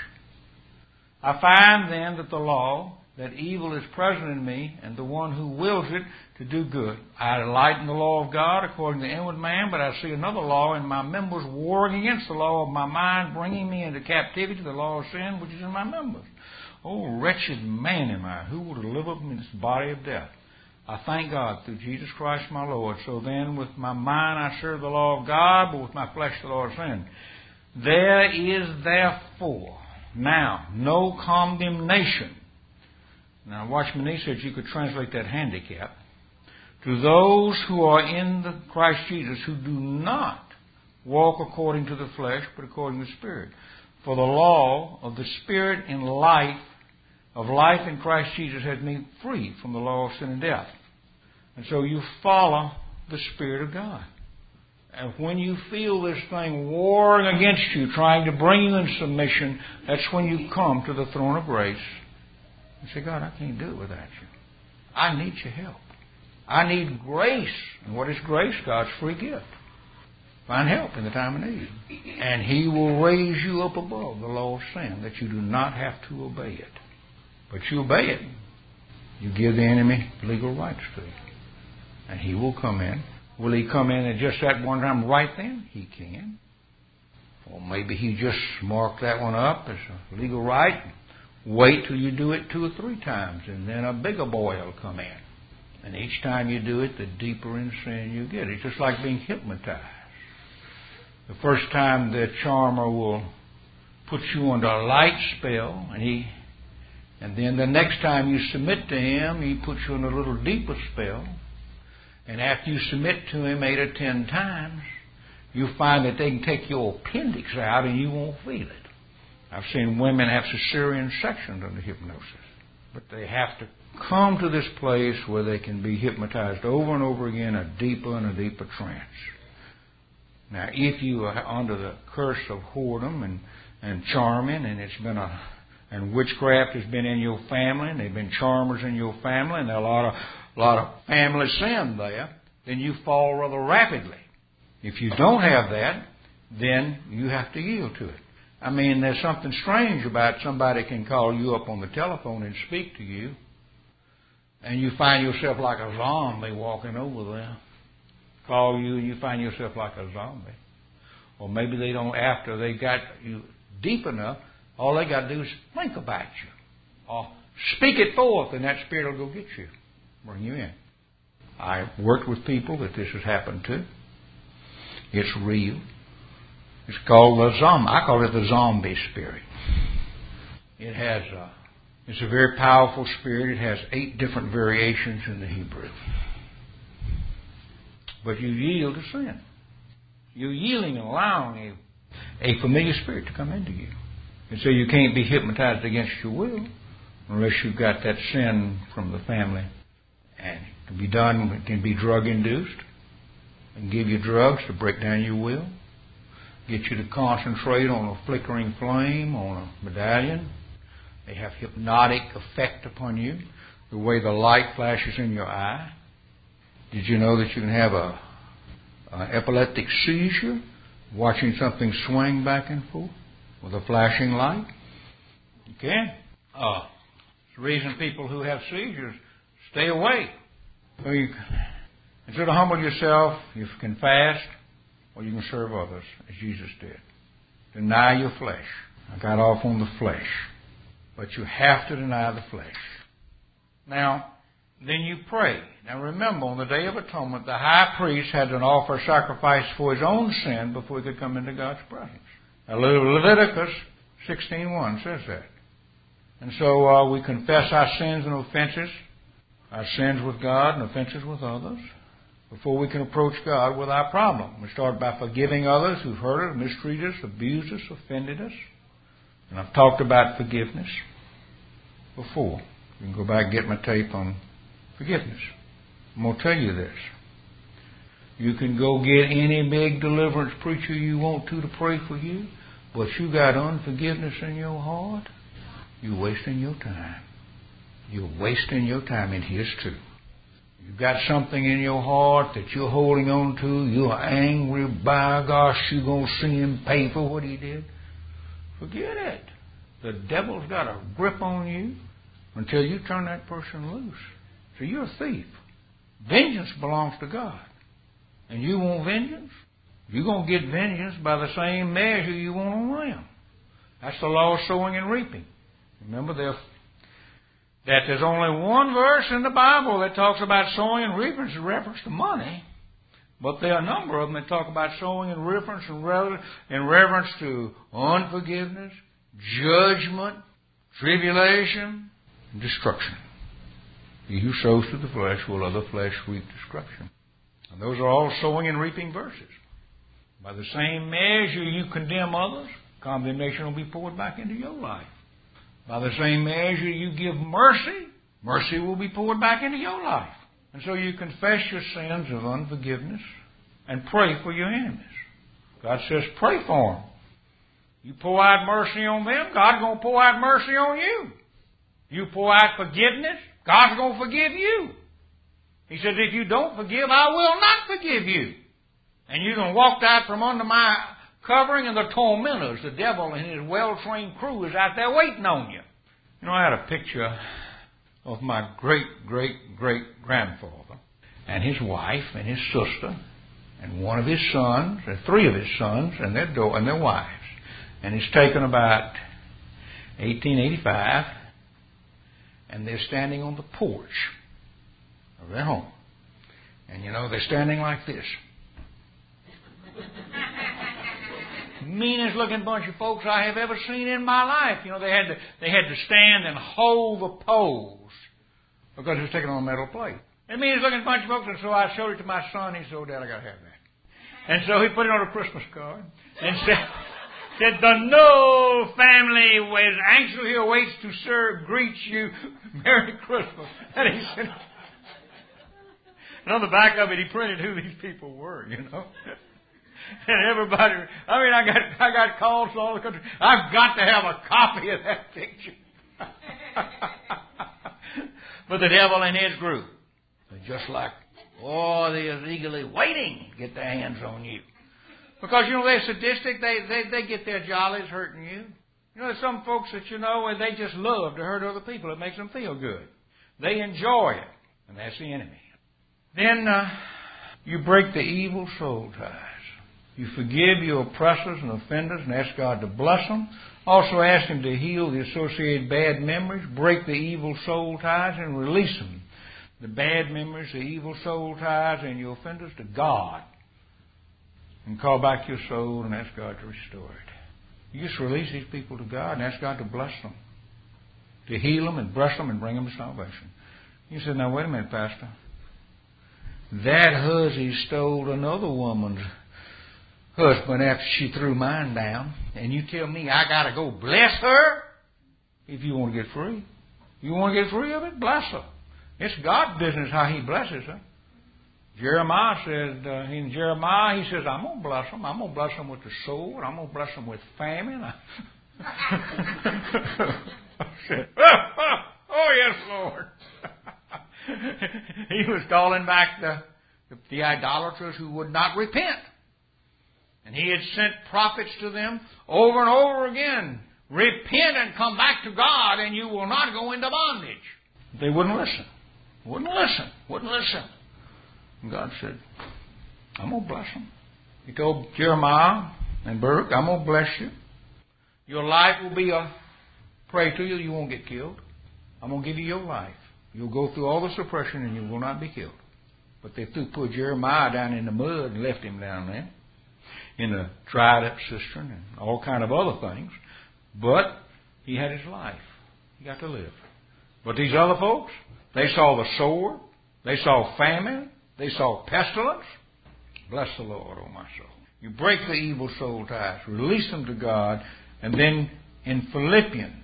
I find then that the law, that evil is present in me, and the one who wills it to do good. I delight in the law of God according to the inward man, but I see another law in my members warring against the law of my mind, bringing me into captivity to the law of sin which is in my members. Oh, wretched man am I, who will deliver me this body of death? I thank God through Jesus Christ my Lord. So then with my mind I serve the law of God, but with my flesh the law of sin. There is therefore now no condemnation. Now Watchman Nee said you could translate that handicap. To those who are in the Christ Jesus, who do not walk according to the flesh, but according to the Spirit. For the law of the Spirit in life in Christ Jesus has made free from the law of sin and death. And so you follow the Spirit of God. And when you feel this thing warring against you, trying to bring you in submission, that's when you come to the throne of grace and say, God, I can't do it without you. I need your help. I need grace. And what is grace? God's free gift. Find help in the time of need. And He will raise you up above the law of sin, that you do not have to obey it. But you obey it. You give the enemy legal rights to it. And he will come in. Will he come in at just that one time right then? He can. Or maybe he just marked that one up as a legal right. Wait till you do it 2 or 3 times, and then a bigger boy will come in. And each time you do it, the deeper in sin you get. It's just like being hypnotized. The first time the charmer will put you under a light spell, and he And then the next time you submit to him, he puts you in a little deeper spell. And after you submit to him 8 or 10 times, you find that they can take your appendix out and you won't feel it. I've seen women have cesarean sections under hypnosis. But they have to come to this place where they can be hypnotized over and over again, a deeper and a deeper trance. Now, if you are under the curse of whoredom and charming, and witchcraft has been in your family, and they've been charmers in your family, and there are a lot of family sin there, then you fall rather rapidly. If you don't have that, then you have to yield to it. I mean, there's something strange about somebody can call you up on the telephone and speak to you, and you find yourself like a zombie walking over there. Call you and you find yourself like a zombie. Or maybe they don't, after they got you deep enough, all they got to do is think about you. Or speak it forth, and that spirit will go get you, bring you in. I've worked with people that this has happened to. It's real. It's called the zombie. I call it the zombie spirit. It's a very powerful spirit. It has 8 different variations in the Hebrew. But you yield to sin. You're yielding and allowing a familiar spirit to come into you. And so you can't be hypnotized against your will unless you've got that sin from the family. And it can be done, it can be drug-induced. It can give you drugs to break down your will. Get you to concentrate on a flickering flame, on a medallion. They have hypnotic effect upon you, the way the light flashes in your eye. Did you know that you can have an epileptic seizure watching something swing back and forth with a flashing light? You can. It's the reason people who have seizures stay away. So instead of humble yourself, you can fast, or you can serve others, as Jesus did. Deny your flesh. I got off on the flesh. But you have to deny the flesh. Now, then you pray. Now remember, on the Day of Atonement, the high priest had to offer sacrifice for his own sin before he could come into God's presence. Now, Leviticus 16:1 says that. And so we confess our sins and offenses, our sins with God and offenses with others, before we can approach God with our problem. We start by forgiving others who've hurt us, mistreated us, abused us, offended us. And I've talked about forgiveness before. You can go back and get my tape on forgiveness. I'm going to tell you this. You can go get any big deliverance preacher you want to pray for you, but you got unforgiveness in your heart, you're wasting your time. You're wasting your time, and his too. You've got something in your heart that you're holding on to. You're angry. By gosh, you're going to see him pay for what he did. Forget it. The devil's got a grip on you until you turn that person loose. So you're a thief. Vengeance belongs to God. And you want vengeance? You're going to get vengeance by the same measure you want on them. That's the law of sowing and reaping. Remember that there's only one verse in the Bible that talks about sowing and reaping. It's a reference to money. But there are a number of them that talk about sowing in reference to unforgiveness, judgment, tribulation, and destruction. He who sows to the flesh will of the flesh reap destruction. And those are all sowing and reaping verses. By the same measure you condemn others, condemnation will be poured back into your life. By the same measure you give mercy, mercy will be poured back into your life. And so you confess your sins of unforgiveness and pray for your enemies. God says pray for them. You pour out mercy on them, God's going to pour out mercy on you. You pour out forgiveness, God's going to forgive you. He says, if you don't forgive, I will not forgive you. And you're going to walk out from under my covering, and the tormentors, the devil and his well-trained crew, is out there waiting on you. You know, I had a picture of my great-great-great-grandfather and his wife and his sister and one of his sons, and 3 of his sons and their wives. And it's taken about 1885, and they're standing on the porch of their home. And you know, they're standing like this. meanest looking bunch of folks I have ever seen in my life. You know, they had to stand and hold the pose because it was taken on a metal plate. The meanest looking bunch of folks, and so I showed it to my son. He said, "Oh, Dad, I got to have that." And so he put it on a Christmas card and said, "The Knoll family is anxiously awaits to greet you. Merry Christmas." And he said, and on the back of it, he printed who these people were, you know. And everybody, I got calls from all the country. I've got to have a copy of that picture. But the devil and his group, they're just like, they're eagerly waiting to get their hands on you. Because, you know, they're sadistic. They get their jollies hurting you. You know, there's some folks that, you know, and they just love to hurt other people. It makes them feel good. They enjoy it. And that's the enemy. Then you break the evil soul ties. You forgive your oppressors and offenders and ask God to bless them. Also ask Him to heal the associated bad memories, break the evil soul ties, and release them. The bad memories, the evil soul ties, and your offenders to God. And call back your soul and ask God to restore it. You just release these people to God and ask God to bless them, to heal them and bless them and bring them to salvation. You said, "Now wait a minute, Pastor. That hussy stole another woman's husband after she threw mine down, and you tell me I got to go bless her?" If you want to get free. You want to get free of it? Bless her. It's God's business how He blesses her. Jeremiah said, in Jeremiah, he says, "I'm going to bless them. I'm going to bless them with the sword. I'm going to bless them with famine." I said, "Oh, yes, Lord." He was calling back the idolaters who would not repent. And He had sent prophets to them over and over again. "Repent and come back to God, and you will not go into bondage." They wouldn't listen. Wouldn't listen. And God said, "I'm going to bless them." He told Jeremiah and Baruch, "I'm going to bless you. Your life will be a prey to you. You won't get killed. I'm going to give you your life. You'll go through all the suppression and you will not be killed." But they threw poor Jeremiah down in the mud and left him down there in a dried up cistern and all kind of other things. But he had his life. He got to live. But these other folks, they saw the sword. They saw famine. They saw pestilence. Bless the Lord, O my soul. You break the evil soul ties. Release them to God. And then in Philippians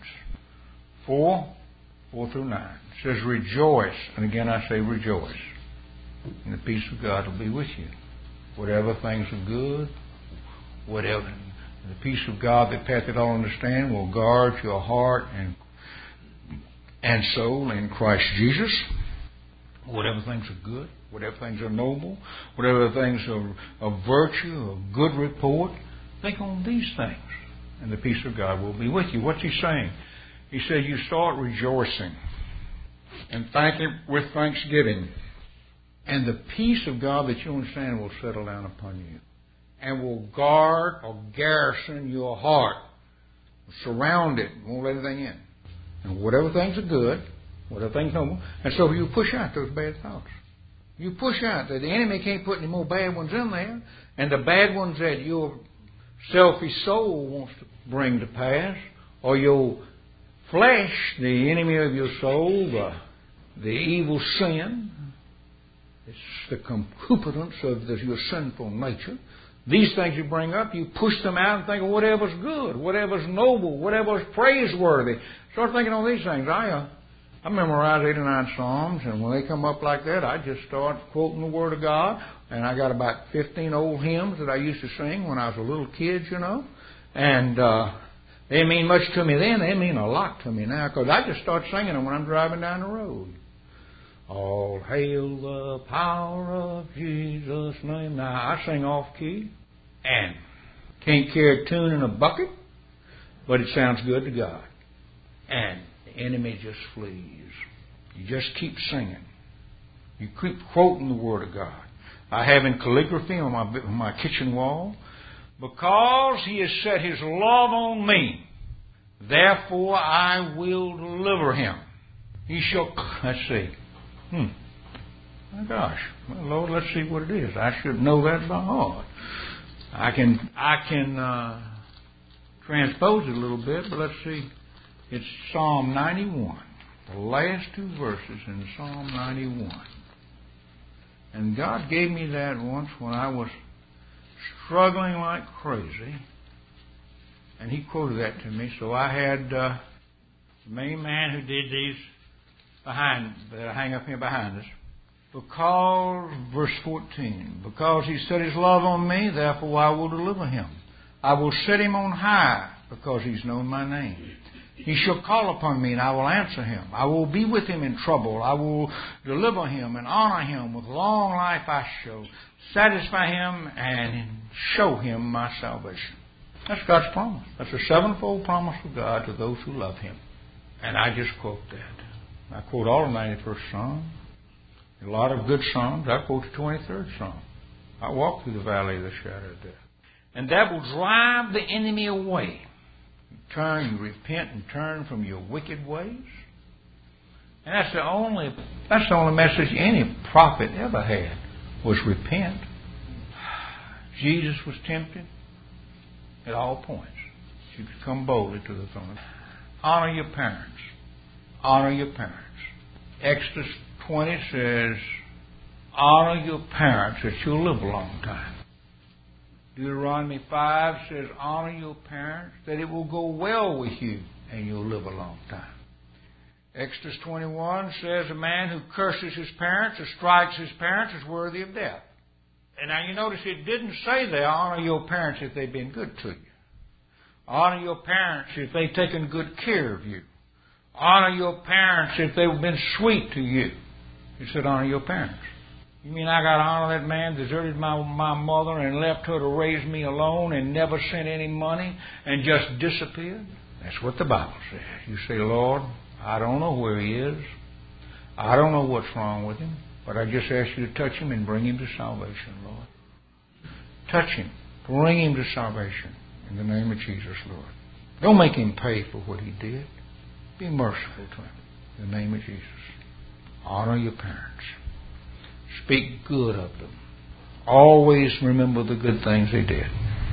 4:4-9, it says, "Rejoice." And again I say rejoice. And the peace of God will be with you. Whatever things are good, whatever. The peace of God that passeth all understanding will guard your heart and soul in Christ Jesus. Whatever things are good, whatever things are noble, whatever things are of virtue, of good report, think on these things. And the peace of God will be with you. What's He saying? He said you start rejoicing and thank Him with thanksgiving. And the peace of God that you understand will settle down upon you. And will guard or garrison your heart. Surround it. Won't let anything in. And whatever things are good, whatever things are noble. And so you push out those bad thoughts. You push out that the enemy can't put any more bad ones in there. And the bad ones that your selfish soul wants to bring to pass, or your flesh, the enemy of your soul, the evil sin, it's the concupiscence of your sinful nature. These things you bring up, you push them out and think of whatever's good, whatever's noble, whatever's praiseworthy. Start thinking on these things. I memorize 8 or 9 Psalms, and when they come up like that, I just start quoting the Word of God. And I got about 15 old hymns that I used to sing when I was a little kid, you know. And they didn't mean much to me then. They mean a lot to me now, because I just start singing them when I'm driving down the road. All hail the power of Jesus' name. Now, I sing off key and can't carry a tune in a bucket, but it sounds good to God. And the enemy just flees. You just keep singing. You keep quoting the Word of God. I have in calligraphy on my kitchen wall, "Because He has set His love on me, therefore I will deliver him. He shall..." Let's see. My gosh. Well, Lord, let's see what it is. I should know that by heart. I can transpose it a little bit, but let's see. It's Psalm 91. The last two verses in Psalm 91. And God gave me that once when I was struggling like crazy. And He quoted that to me. So I had the main man who did these that hang up here behind us. Because, verse 14, because He set His love on me, therefore I will deliver Him. I will set Him on high, because He's known my name. He shall call upon me, and I will answer him. I will be with him in trouble. I will deliver him and honor him. With long life I shall satisfy him and show him my salvation. That's God's promise. That's a sevenfold promise of God to those who love Him. And I just quote that. I quote all of the 91st Psalm. A lot of good Psalms. I quote the 23rd Psalm. I walk through the valley of the shadow of death. And that will drive the enemy away. You repent and turn from your wicked ways. And that's the only message any prophet ever had, was repent. Jesus was tempted at all points. You could come boldly to the throne. Honor your parents. Honor your parents. Exodus 20 says, honor your parents that you'll live a long time. Deuteronomy 5 says, honor your parents, that it will go well with you and you'll live a long time. Exodus 21 says, a man who curses his parents or strikes his parents is worthy of death. And now you notice it didn't say there, honor your parents if they've been good to you. Honor your parents if they've taken good care of you. Honor your parents if they've been sweet to you. It said, honor your parents. You mean I got to honor that man, deserted my mother and left her to raise me alone and never sent any money and just disappeared? That's what the Bible says. You say, Lord, I don't know where he is. I don't know what's wrong with him. But I just ask you to touch him and bring him to salvation, Lord. Touch him. Bring him to salvation in the name of Jesus, Lord. Don't make him pay for what he did. Be merciful to him in the name of Jesus. Honor your parents. Speak good of them. Always remember the good things they did.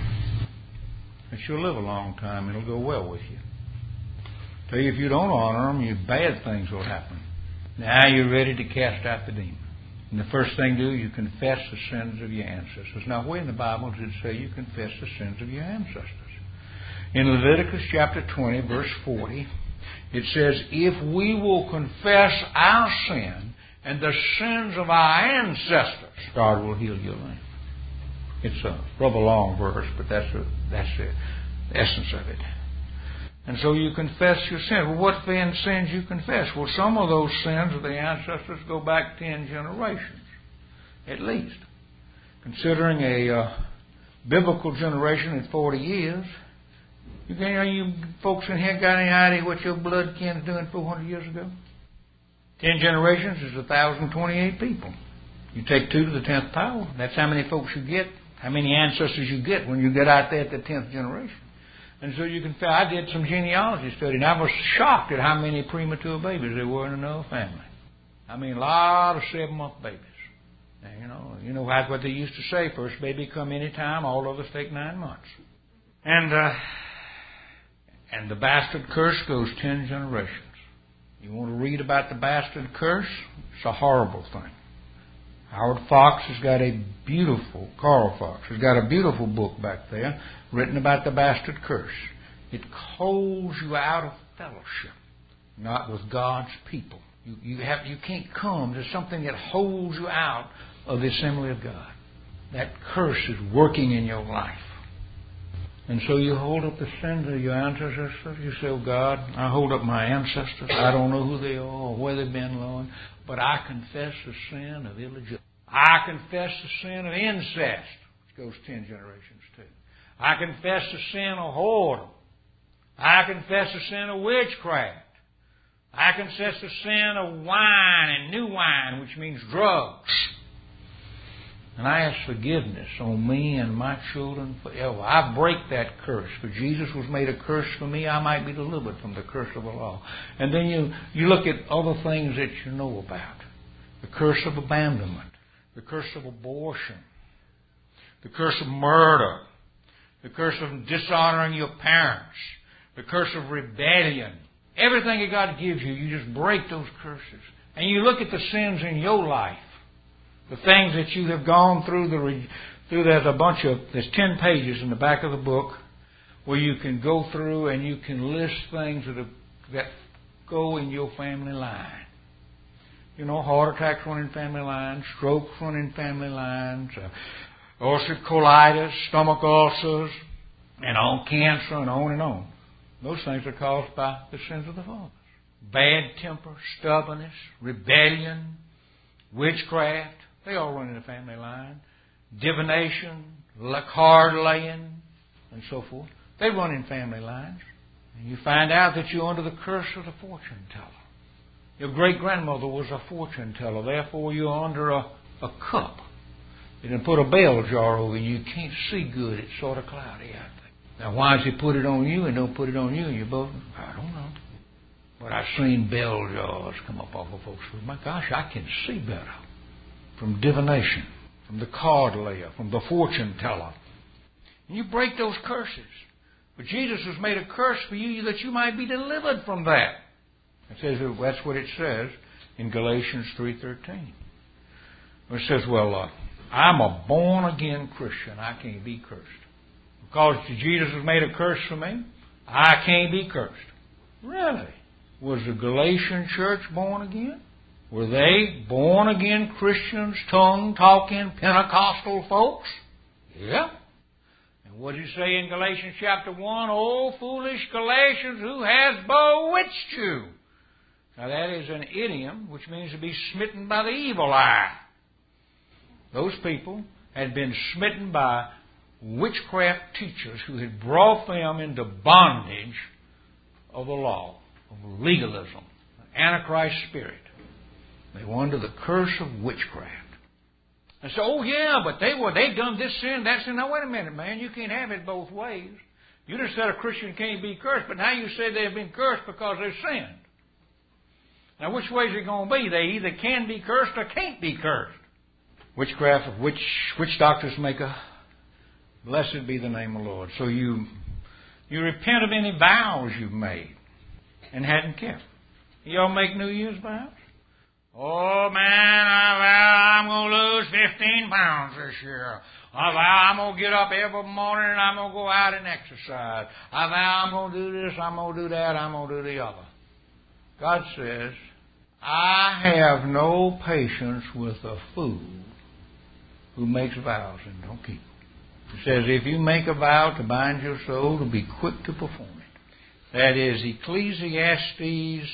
And you'll live a long time. It'll go well with you. Tell you, if you don't honor them, bad things will happen. Now you're ready to cast out the demon. And the first thing to do, you confess the sins of your ancestors. Now, where in the Bible does it say you confess the sins of your ancestors? In Leviticus chapter 20, verse 40, it says, if we will confess our sin and the sins of our ancestors, God will heal your land. It's a rather long verse, but that's the essence of it. And so you confess your sins. Well, what then sins you confess? Well, some of those sins of the ancestors go back 10 generations, at least. Considering a biblical generation at 40 years, you folks in here got any idea what your blood kin's doing 400 years ago? 10 generations is 1,028 people. You take 2 to the 10th power. That's how many folks you get, how many ancestors you get when you get out there at the 10th generation. And so you can tell, I did some genealogy study, and I was shocked at how many premature babies there were in another family. I mean, a lot of 7-month babies. And, you know that's what they used to say, first baby come any time, all others take 9 months. And the bastard curse goes 10 generations. You want to read about the bastard curse? It's a horrible thing. Howard Fox has got a beautiful, Carl Fox has got a beautiful book back there written about the bastard curse. It holds you out of fellowship, not with God's people. You can't come to something that holds you out of the assembly of God. That curse is working in your life. And so you hold up the sins of your ancestors. You say, oh God, I hold up my ancestors. I don't know who they are or where they've been, Lord. But I confess the sin of illegitimate. I confess the sin of incest, which goes 10 generations too. I confess the sin of whoredom. I confess the sin of witchcraft. I confess the sin of wine and new wine, which means drugs. And I ask forgiveness on me and my children forever. I break that curse. For Jesus was made a curse for me, I might be delivered from the curse of the law. And then you look at other things that you know about. The curse of abandonment. The curse of abortion. The curse of murder. the curse of dishonoring your parents, the curse of rebellion. Everything that God gives you, you just break those curses. And you look at the sins in your life, the things that you have gone through. There's 10 pages in the back of the book where you can go through and you can list things that go in your family line. You know, heart attacks run in family lines, strokes run in family lines, ulcerative colitis, stomach ulcers, and on cancer, and on and on. Those things are caused by the sins of the fathers. Bad temper, stubbornness, rebellion, witchcraft, they all run in the family line. Divination, card laying, and so forth. They run in family lines. And you find out that you're under the curse of the fortune teller. Your great-grandmother was a fortune teller. Therefore, you're under a cup. They didn't put a bell jar over you. You can't see good. It's sort of cloudy out there. Now, why does he put it on you and don't put it on you? And you both, I don't know. But I've seen bell jars come up off of folks. My gosh, I can see better. From divination, from the card layer, from the fortune teller. And you break those curses. But Jesus has made a curse for you that you might be delivered from that. It says that's what it says in Galatians 3:13. It says, well, I'm a born-again Christian. I can't be cursed. Because Jesus has made a curse for me, I can't be cursed. Really? Was the Galatian church born again? Were they born-again Christians, tongue-talking, Pentecostal folks? Yeah. And what does he say in Galatians chapter 1? Oh, foolish Galatians, who has bewitched you? Now that is an idiom which means to be smitten by the evil eye. Those people had been smitten by witchcraft teachers who had brought them into bondage of the law, of legalism, Antichrist spirit. They were under the curse of witchcraft. And so, oh yeah, but they done this sin, that sin. Now wait a minute, man, you can't have it both ways. You just said a Christian can't be cursed, but now you say they've been cursed because they've sinned. Now which way is it going to be? They either can be cursed or can't be cursed. Witchcraft of witch doctors make a blessed be the name of the Lord. So you repent of any vows you've made and hadn't kept. Y'all make New Year's vows? Oh man, I vow I'm going to lose 15 pounds this year. I vow I'm going to get up every morning and I'm going to go out and exercise. I vow I'm going to do this, I'm going to do that, I'm going to do the other. God says, I have no patience with a fool who makes vows and don't keep them. He says, if you make a vow to bind your soul, to be quick to perform it. That is Ecclesiastes,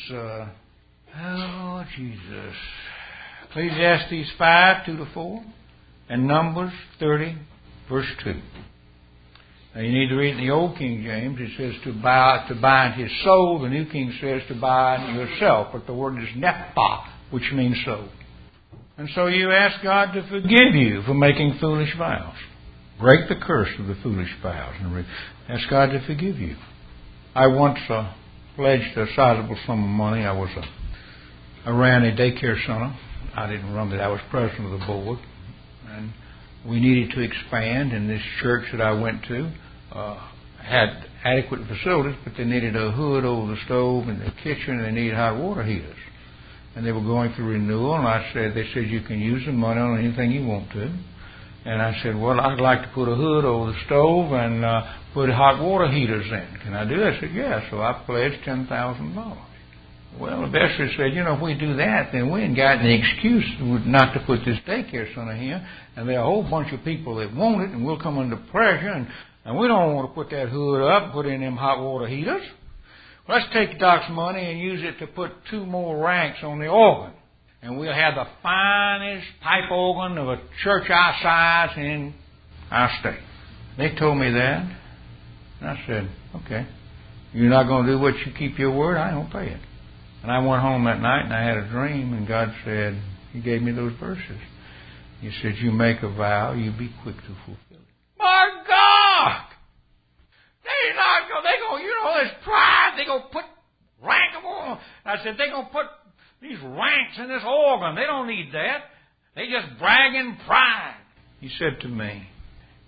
Ecclesiastes 5:2-4, and Numbers 30, verse 2. Now you need to read in the Old King James. It says to bind his soul. The New King says to bind yourself. But the word is nephah, which means soul. And so you ask God to forgive you for making foolish vows. Break the curse of the foolish vows and ask God to forgive you. I once pledged a sizable sum of money. I ran a daycare center. I didn't run it. I was president of the board. And we needed to expand, and this church that I went to had adequate facilities, but they needed a hood over the stove and the kitchen, and they needed hot water heaters. And they were going through renewal, and they said, you can use the money on anything you want to. And I said, well, I'd like to put a hood over the stove and put hot water heaters in. Can I do that? I said, yeah. So I pledged $10,000. Well, the investor said, if we do that, then we ain't got any excuse not to put this daycare center here. And there are a whole bunch of people that want it, and we'll come under pressure, and we don't want to put that hood up and put in them hot water heaters. Let's take Doc's money and use it to put 2 more ranks on the organ. And we'll have the finest pipe organ of a church our size in our state. They told me that. And I said, okay. You're not going to do what you keep your word? I don't pay it. And I went home that night and I had a dream, and God said, He gave me those verses. He said, you make a vow, you be quick to fulfill it. My God! They're going to, there's pride. They're going to put rank of organ. I said, they're going to put these ranks in this organ. They don't need that. They just bragging pride. He said to me,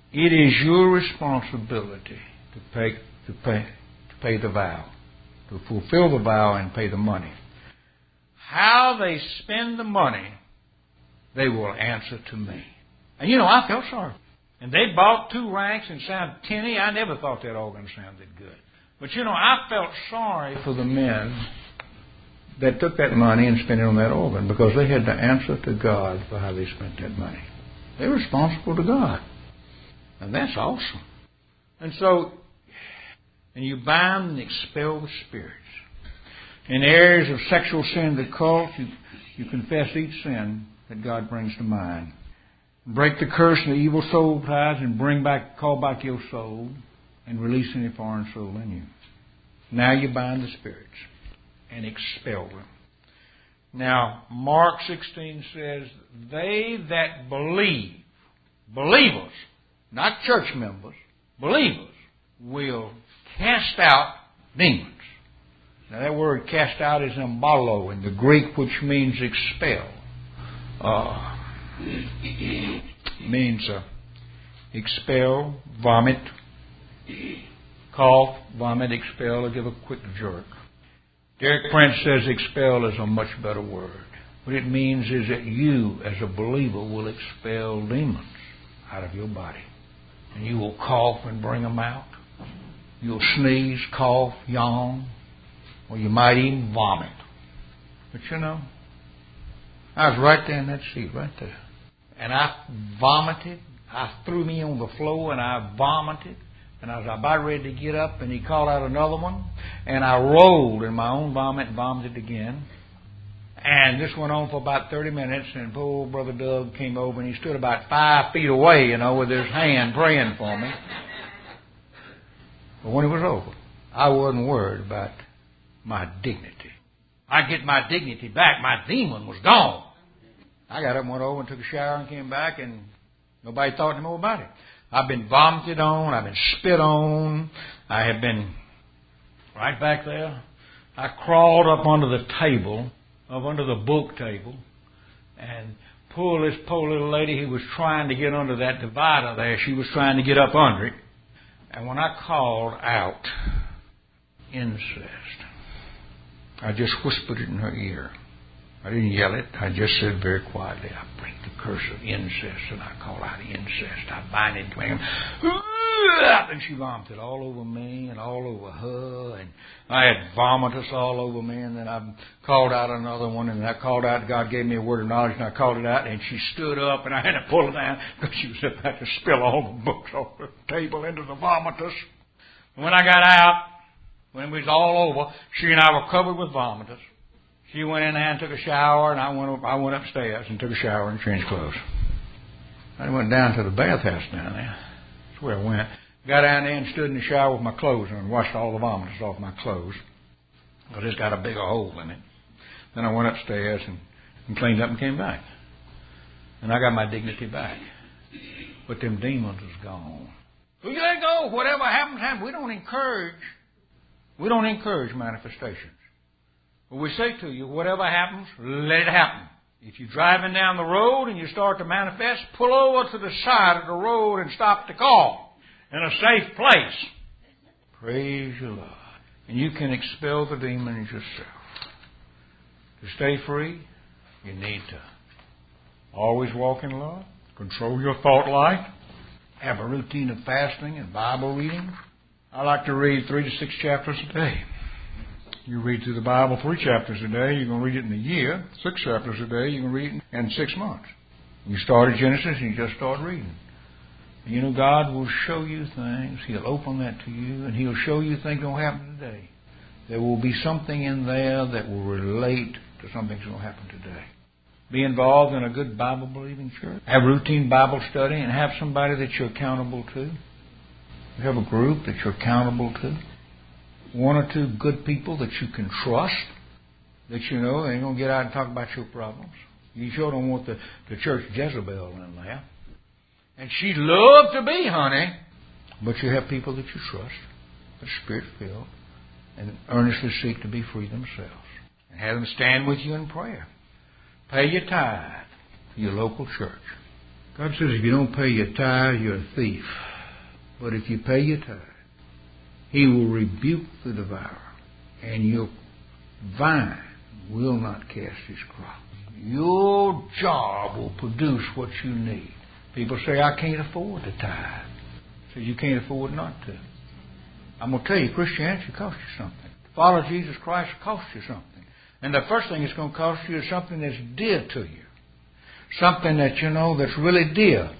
It is your responsibility to pay the vow, to fulfill the vow and pay the money. How they spend the money, they will answer to me. And I felt sorry. And they bought 2 ranks and sounded tinny. I never thought that organ sounded good. But I felt sorry for the men that took that money and spent it on that organ, because they had to answer to God for how they spent that money. They're responsible to God. And that's awesome. And you bind and expel the spirits. In areas of sexual sin, the cult, you confess each sin that God brings to mind. Break the curse and the evil soul ties and call back your soul and release any foreign soul in you. Now you bind the spirits and expel them. Now, Mark 16 says, they that believe, believers, not church members, believers, will cast out demons. Now that word cast out is embalo in the Greek, which means expel. Means expel, vomit, cough, vomit, expel, or give a quick jerk. Derek Prince says expel is a much better word. What it means is that you, as a believer, will expel demons out of your body. And you will cough and bring them out. You'll sneeze, cough, yawn, or you might even vomit. But I was right there in that seat, right there. And I vomited. I threw me on the floor and I vomited. And I was about ready to get up, and he called out another one. And I rolled in my own vomit and vomited again. And this went on for about 30 minutes, and poor old Brother Doug came over, and he stood about 5 feet away, with his hand praying for me. But when it was over, I wasn't worried about my dignity. I get my dignity back. My demon was gone. I got up and went over and took a shower and came back, and nobody thought any more about it. I've been vomited on. I've been spit on. I have been right back there. I crawled up under the table, up under the book table, and this poor little lady who was trying to get under that divider there, she was trying to get up under it. And when I called out incest, I just whispered it in her ear. I didn't yell it. I just said very quietly, I break the curse of incest, and I call out incest. I bind it. And she vomited all over me and all over her, and I had vomitus all over me, and then I called out another one, and I called out, God gave me a word of knowledge, and I called it out, and she stood up, and I had to pull her down because she was about to spill all the books off the table into the vomitus. And when I got out, when it was all over, she and I were covered with vomitus. She went in there and took a shower, and I went upstairs and took a shower and changed clothes. I went down to the bathhouse down there. That's where I went. Got down there and stood in the shower with my clothes on and washed all the vomitus off my clothes. Because it's got a bigger hole in it. Then I went upstairs and cleaned up and came back. And I got my dignity back. But them demons is gone. We let go. Whatever happens, happens. We don't encourage manifestations. But we say to you, whatever happens, let it happen. If you're driving down the road and you start to manifest, pull over to the side of the road and stop the car in a safe place. Praise you, Lord. And you can expel the demons yourself. To stay free, you need to always walk in love, control your thought life, have a routine of fasting and Bible reading. I like to read 3 to 6 chapters a day. You read through the Bible 3 chapters a day, you're going to read it in a year. 6 chapters a day, you can read it in 6 months. You start at Genesis and you just start reading. And God will show you things. He'll open that to you, and He'll show you things that will happen today. There will be something in there that will relate to something that's going to happen today. Be involved in a good Bible-believing church. Have routine Bible study, and have somebody that you're accountable to. You have a group that you're accountable to. 1 or 2 good people that you can trust, that they ain't going to get out and talk about your problems. You sure don't want the church Jezebel in there. And she'd love to be, honey. But you have people that you trust, that are Spirit-filled, and earnestly seek to be free themselves. And have them stand with you in prayer. Pay your tithe to your local church. God says if you don't pay your tithe, you're a thief. But if you pay your tithe, He will rebuke the devourer, and your vine will not cast its crop. Your job will produce what you need. People say, I can't afford to tithe. So you can't afford not to. I'm going to tell you, Christianity costs you something. To follow Jesus Christ costs you something. And the first thing it's going to cost you is something that's dear to you. Something that you know that's really dear.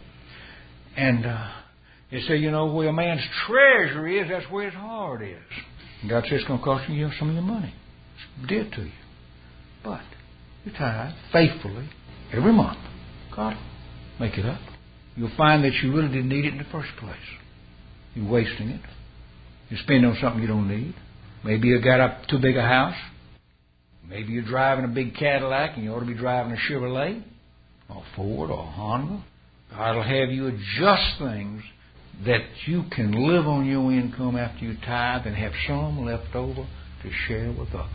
And they say, where a man's treasure is, that's where his heart is. And God says it's going to cost you some of your money. It's dear to you. But you tithe faithfully every month. God will make it up. You'll find that you really didn't need it in the first place. You're wasting it. You spend on something you don't need. Maybe you got up too big a house. Maybe you're driving a big Cadillac and you ought to be driving a Chevrolet or Ford or Honda. God will have you adjust things that you can live on your income after you tithe and have some left over to share with others.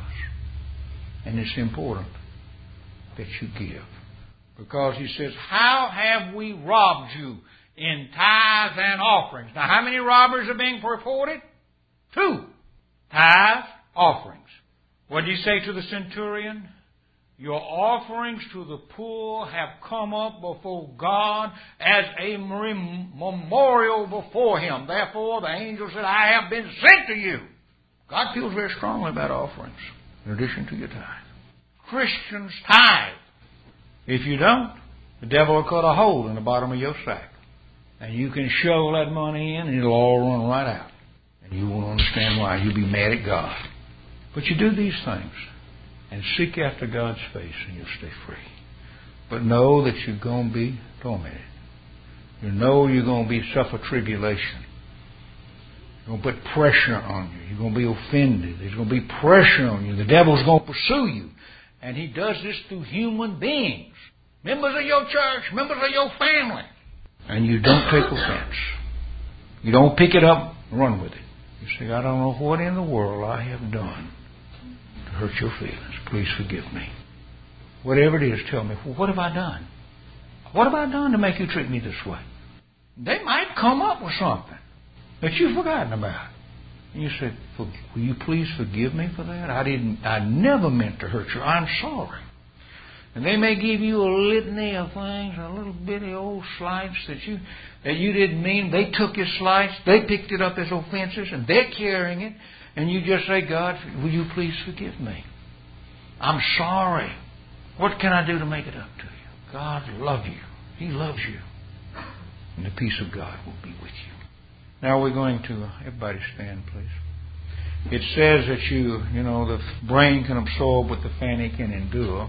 And it's important that you give. Because He says, how have we robbed you in tithes and offerings? Now, how many robbers are being reported? 2. Tithes, offerings. What did He say to the centurion? Your offerings to the poor have come up before God as a memorial before Him. Therefore, the angel said, I have been sent to you. God feels very strongly about offerings, in addition to your tithe. Christians tithe. If you don't, the devil will cut a hole in the bottom of your sack. And you can shovel that money in and it'll all run right out. And you won't understand why. You'll be mad at God. But you do these things and seek after God's face and you'll stay free. But know that you're going to be tormented. You know you're going to be suffer tribulation. You're going to put pressure on you. You're going to be offended. There's going to be pressure on you. The devil's going to pursue you. And he does this through human beings. Members of your church, members of your family. And you don't take offense. You don't pick it up and run with it. You say, I don't know what in the world I have done to hurt your feelings. Please forgive me. Whatever it is, tell me, well, what have I done? What have I done to make you treat me this way? They might come up with something that you've forgotten about. And you say, will you please forgive me for that? I never meant to hurt you. I'm sorry. And they may give you a litany of things, a little bitty old slights that you didn't mean. They took your slights, they picked it up as offenses, and they're carrying it. And you just say, God, will you please forgive me? I'm sorry. What can I do to make it up to you? God loves you. He loves you. And the peace of God will be with you. Now we're going to, everybody stand, please. It says that the brain can absorb what the fanny can endure.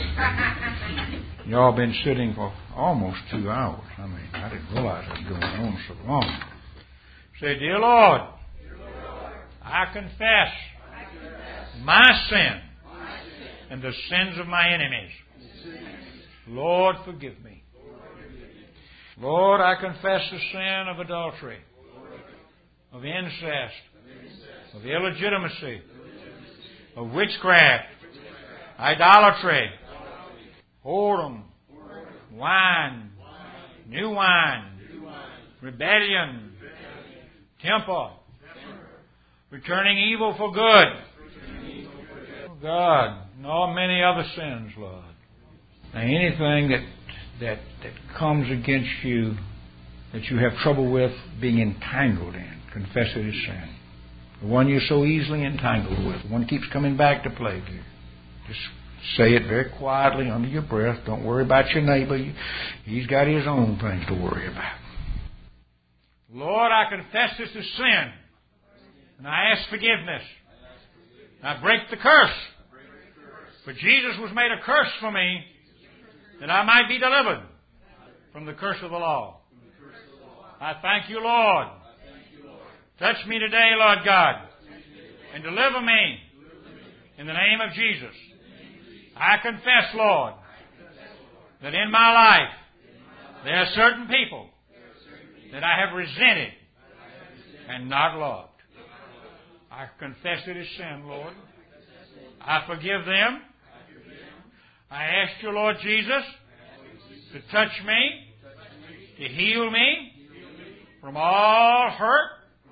Y'all been sitting for almost 2 hours. I didn't realize it was going on so long. Say, Dear Lord, I confess my sin and the sins of my enemies. Lord, forgive me. Lord, I confess the sin of adultery, of incest, of illegitimacy, of witchcraft, idolatry, whoredom, wine, new wine, rebellion, temper, returning evil for good. Oh God, and all many other sins, Lord. Now anything that comes against you that you have trouble with being entangled in, confess it as sin. The one you're so easily entangled with, the one keeps coming back to plague you. Just say it very quietly under your breath. Don't worry about your neighbor. He's got his own things to worry about. Lord, I confess this as sin. And I ask forgiveness. I break the curse. For Jesus was made a curse for me that I might be delivered from the curse of the law. I thank you, Lord. Touch me today, Lord God, and deliver me in the name of Jesus. I confess, Lord, that in my life there are certain people that I have resented and not loved. I confess it as sin, Lord. I forgive them. I ask you, Lord Jesus, to touch me to heal me from all hurt,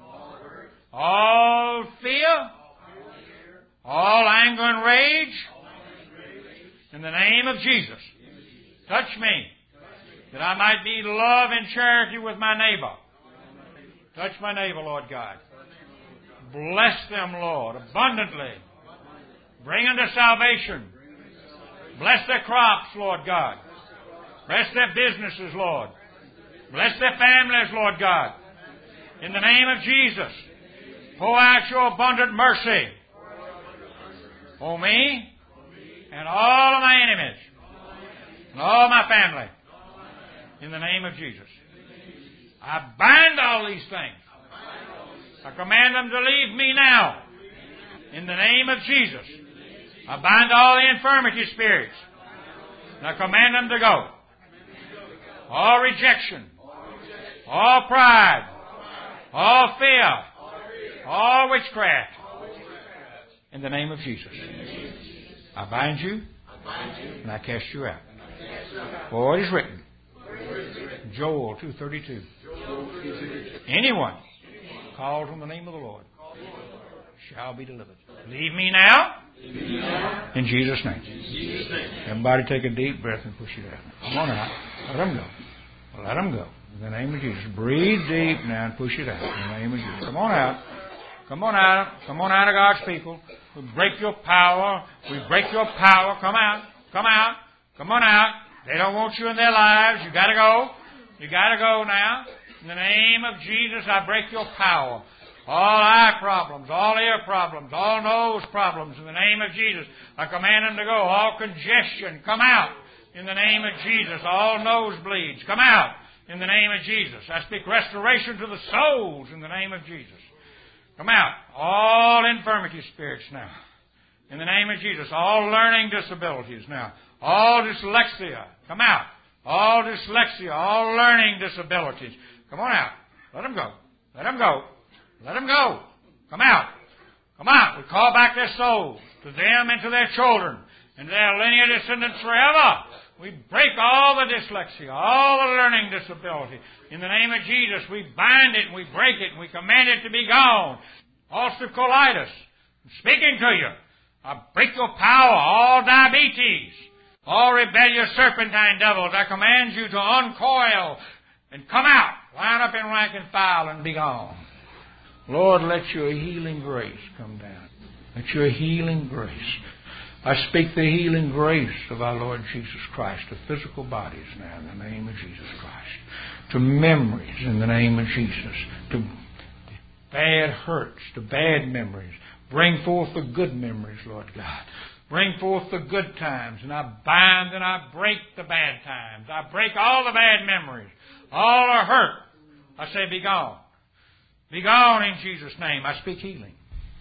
all fear, all anger and rage. In the name of Jesus, touch me that I might be love and charity with my neighbor. Touch my neighbor, Lord God. Bless them, Lord, abundantly. Bring them to salvation. Bless their crops, Lord God. Bless their businesses, Lord. Bless their families, Lord God. In the name of Jesus, pour out your abundant mercy on me and all of my enemies and all my family. In the name of Jesus. I bind all these things. I command them to leave me now. In the name of Jesus. I bind all the infirmity spirits. And I command them to go. All rejection. All pride. All fear. All witchcraft. In the name of Jesus. I bind you. And I cast you out. For it is written. Joel 2:32. Anyone called on the name of the Lord shall be delivered. Leave me now. In Jesus' name. Everybody take a deep breath and push it out. Come on out. Let them go. Let them go. In the name of Jesus. Breathe deep now and push it out. In the name of Jesus. Come on out. Come on out. Come on out of God's people. We break your power. We break your power. Come out. Come out. Come on out. They don't want you in their lives. You got to go. You got to go now. In the name of Jesus, I break your power. All eye problems, all ear problems, all nose problems, in the name of Jesus, I command them to go. All congestion, come out. In the name of Jesus, all nosebleeds, come out. In the name of Jesus, I speak restoration to the souls. In the name of Jesus, come out. All infirmity spirits now. In the name of Jesus, all learning disabilities now. All dyslexia, come out. All dyslexia, all learning disabilities, come on out. Let them go. Let them go. Let them go. Come out. Come out. We call back their souls to them and to their children and to their linear descendants forever. We break all the dyslexia, all the learning disability. In the name of Jesus, we bind it and we break it and we command it to be gone. Ulcerative colitis, I'm speaking to you. I break your power, all diabetes. All rebellious serpentine devils, I command you to uncoil and come out. Line up in rank and file and be gone. Lord, let your healing grace come down. Let your healing grace. I speak the healing grace of our Lord Jesus Christ to physical bodies now in the name of Jesus Christ. To memories in the name of Jesus. To bad hurts, to bad memories. Bring forth the good memories, Lord God. Bring forth the good times, and I bind and I break the bad times. I break all the bad memories. All are hurt. I say, be gone. Be gone in Jesus' name. I speak healing.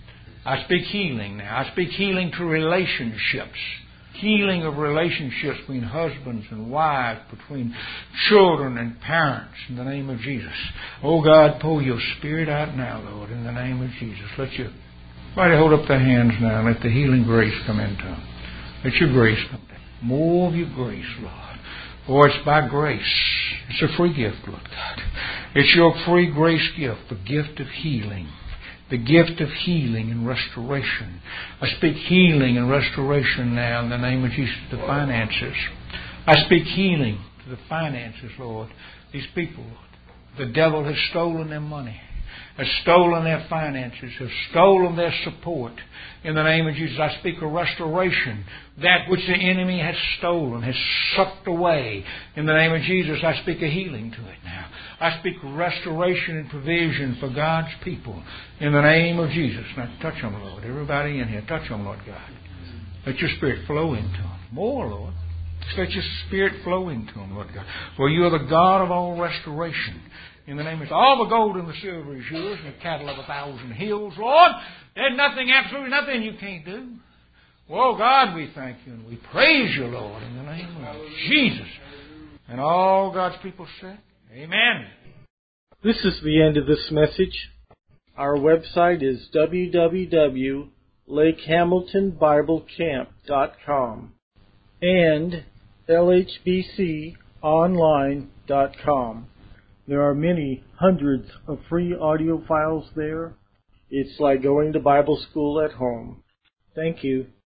I speak healing now. I speak healing to relationships. Healing of relationships between husbands and wives, between children and parents, in the name of Jesus. Oh God, pour your Spirit out now, Lord, in the name of Jesus. Let your Everybody hold up their hands now and let the healing grace come into them. Let your grace come down. More of your grace, Lord. For it's by grace. It's a free gift, Lord God. It's your free grace gift, the gift of healing. The gift of healing and restoration. I speak healing and restoration now in the name of Jesus to the finances. I speak healing to the finances, Lord. These people, the devil has stolen their money, has stolen their finances, has stolen their support. In the name of Jesus, I speak a restoration. That which the enemy has stolen, has sucked away. In the name of Jesus, I speak a healing to it now. I speak restoration and provision for God's people. In the name of Jesus. Now touch them, Lord. Everybody in here, touch them, Lord God. Let your Spirit flow into them. More, Lord. Just let your Spirit flow into them, Lord God. For you are the God of all restoration. In the name of all the gold and the silver is yours, and the cattle of 1,000 hills, Lord. There's nothing, absolutely nothing you can't do. Oh, God, we thank you and we praise you, Lord, in the name of Jesus. And all God's people said, amen. This is the end of this message. Our website is www.lakehamiltonbiblecamp.com and lhbconline.com. There are many hundreds of free audio files there. It's like going to Bible school at home. Thank you.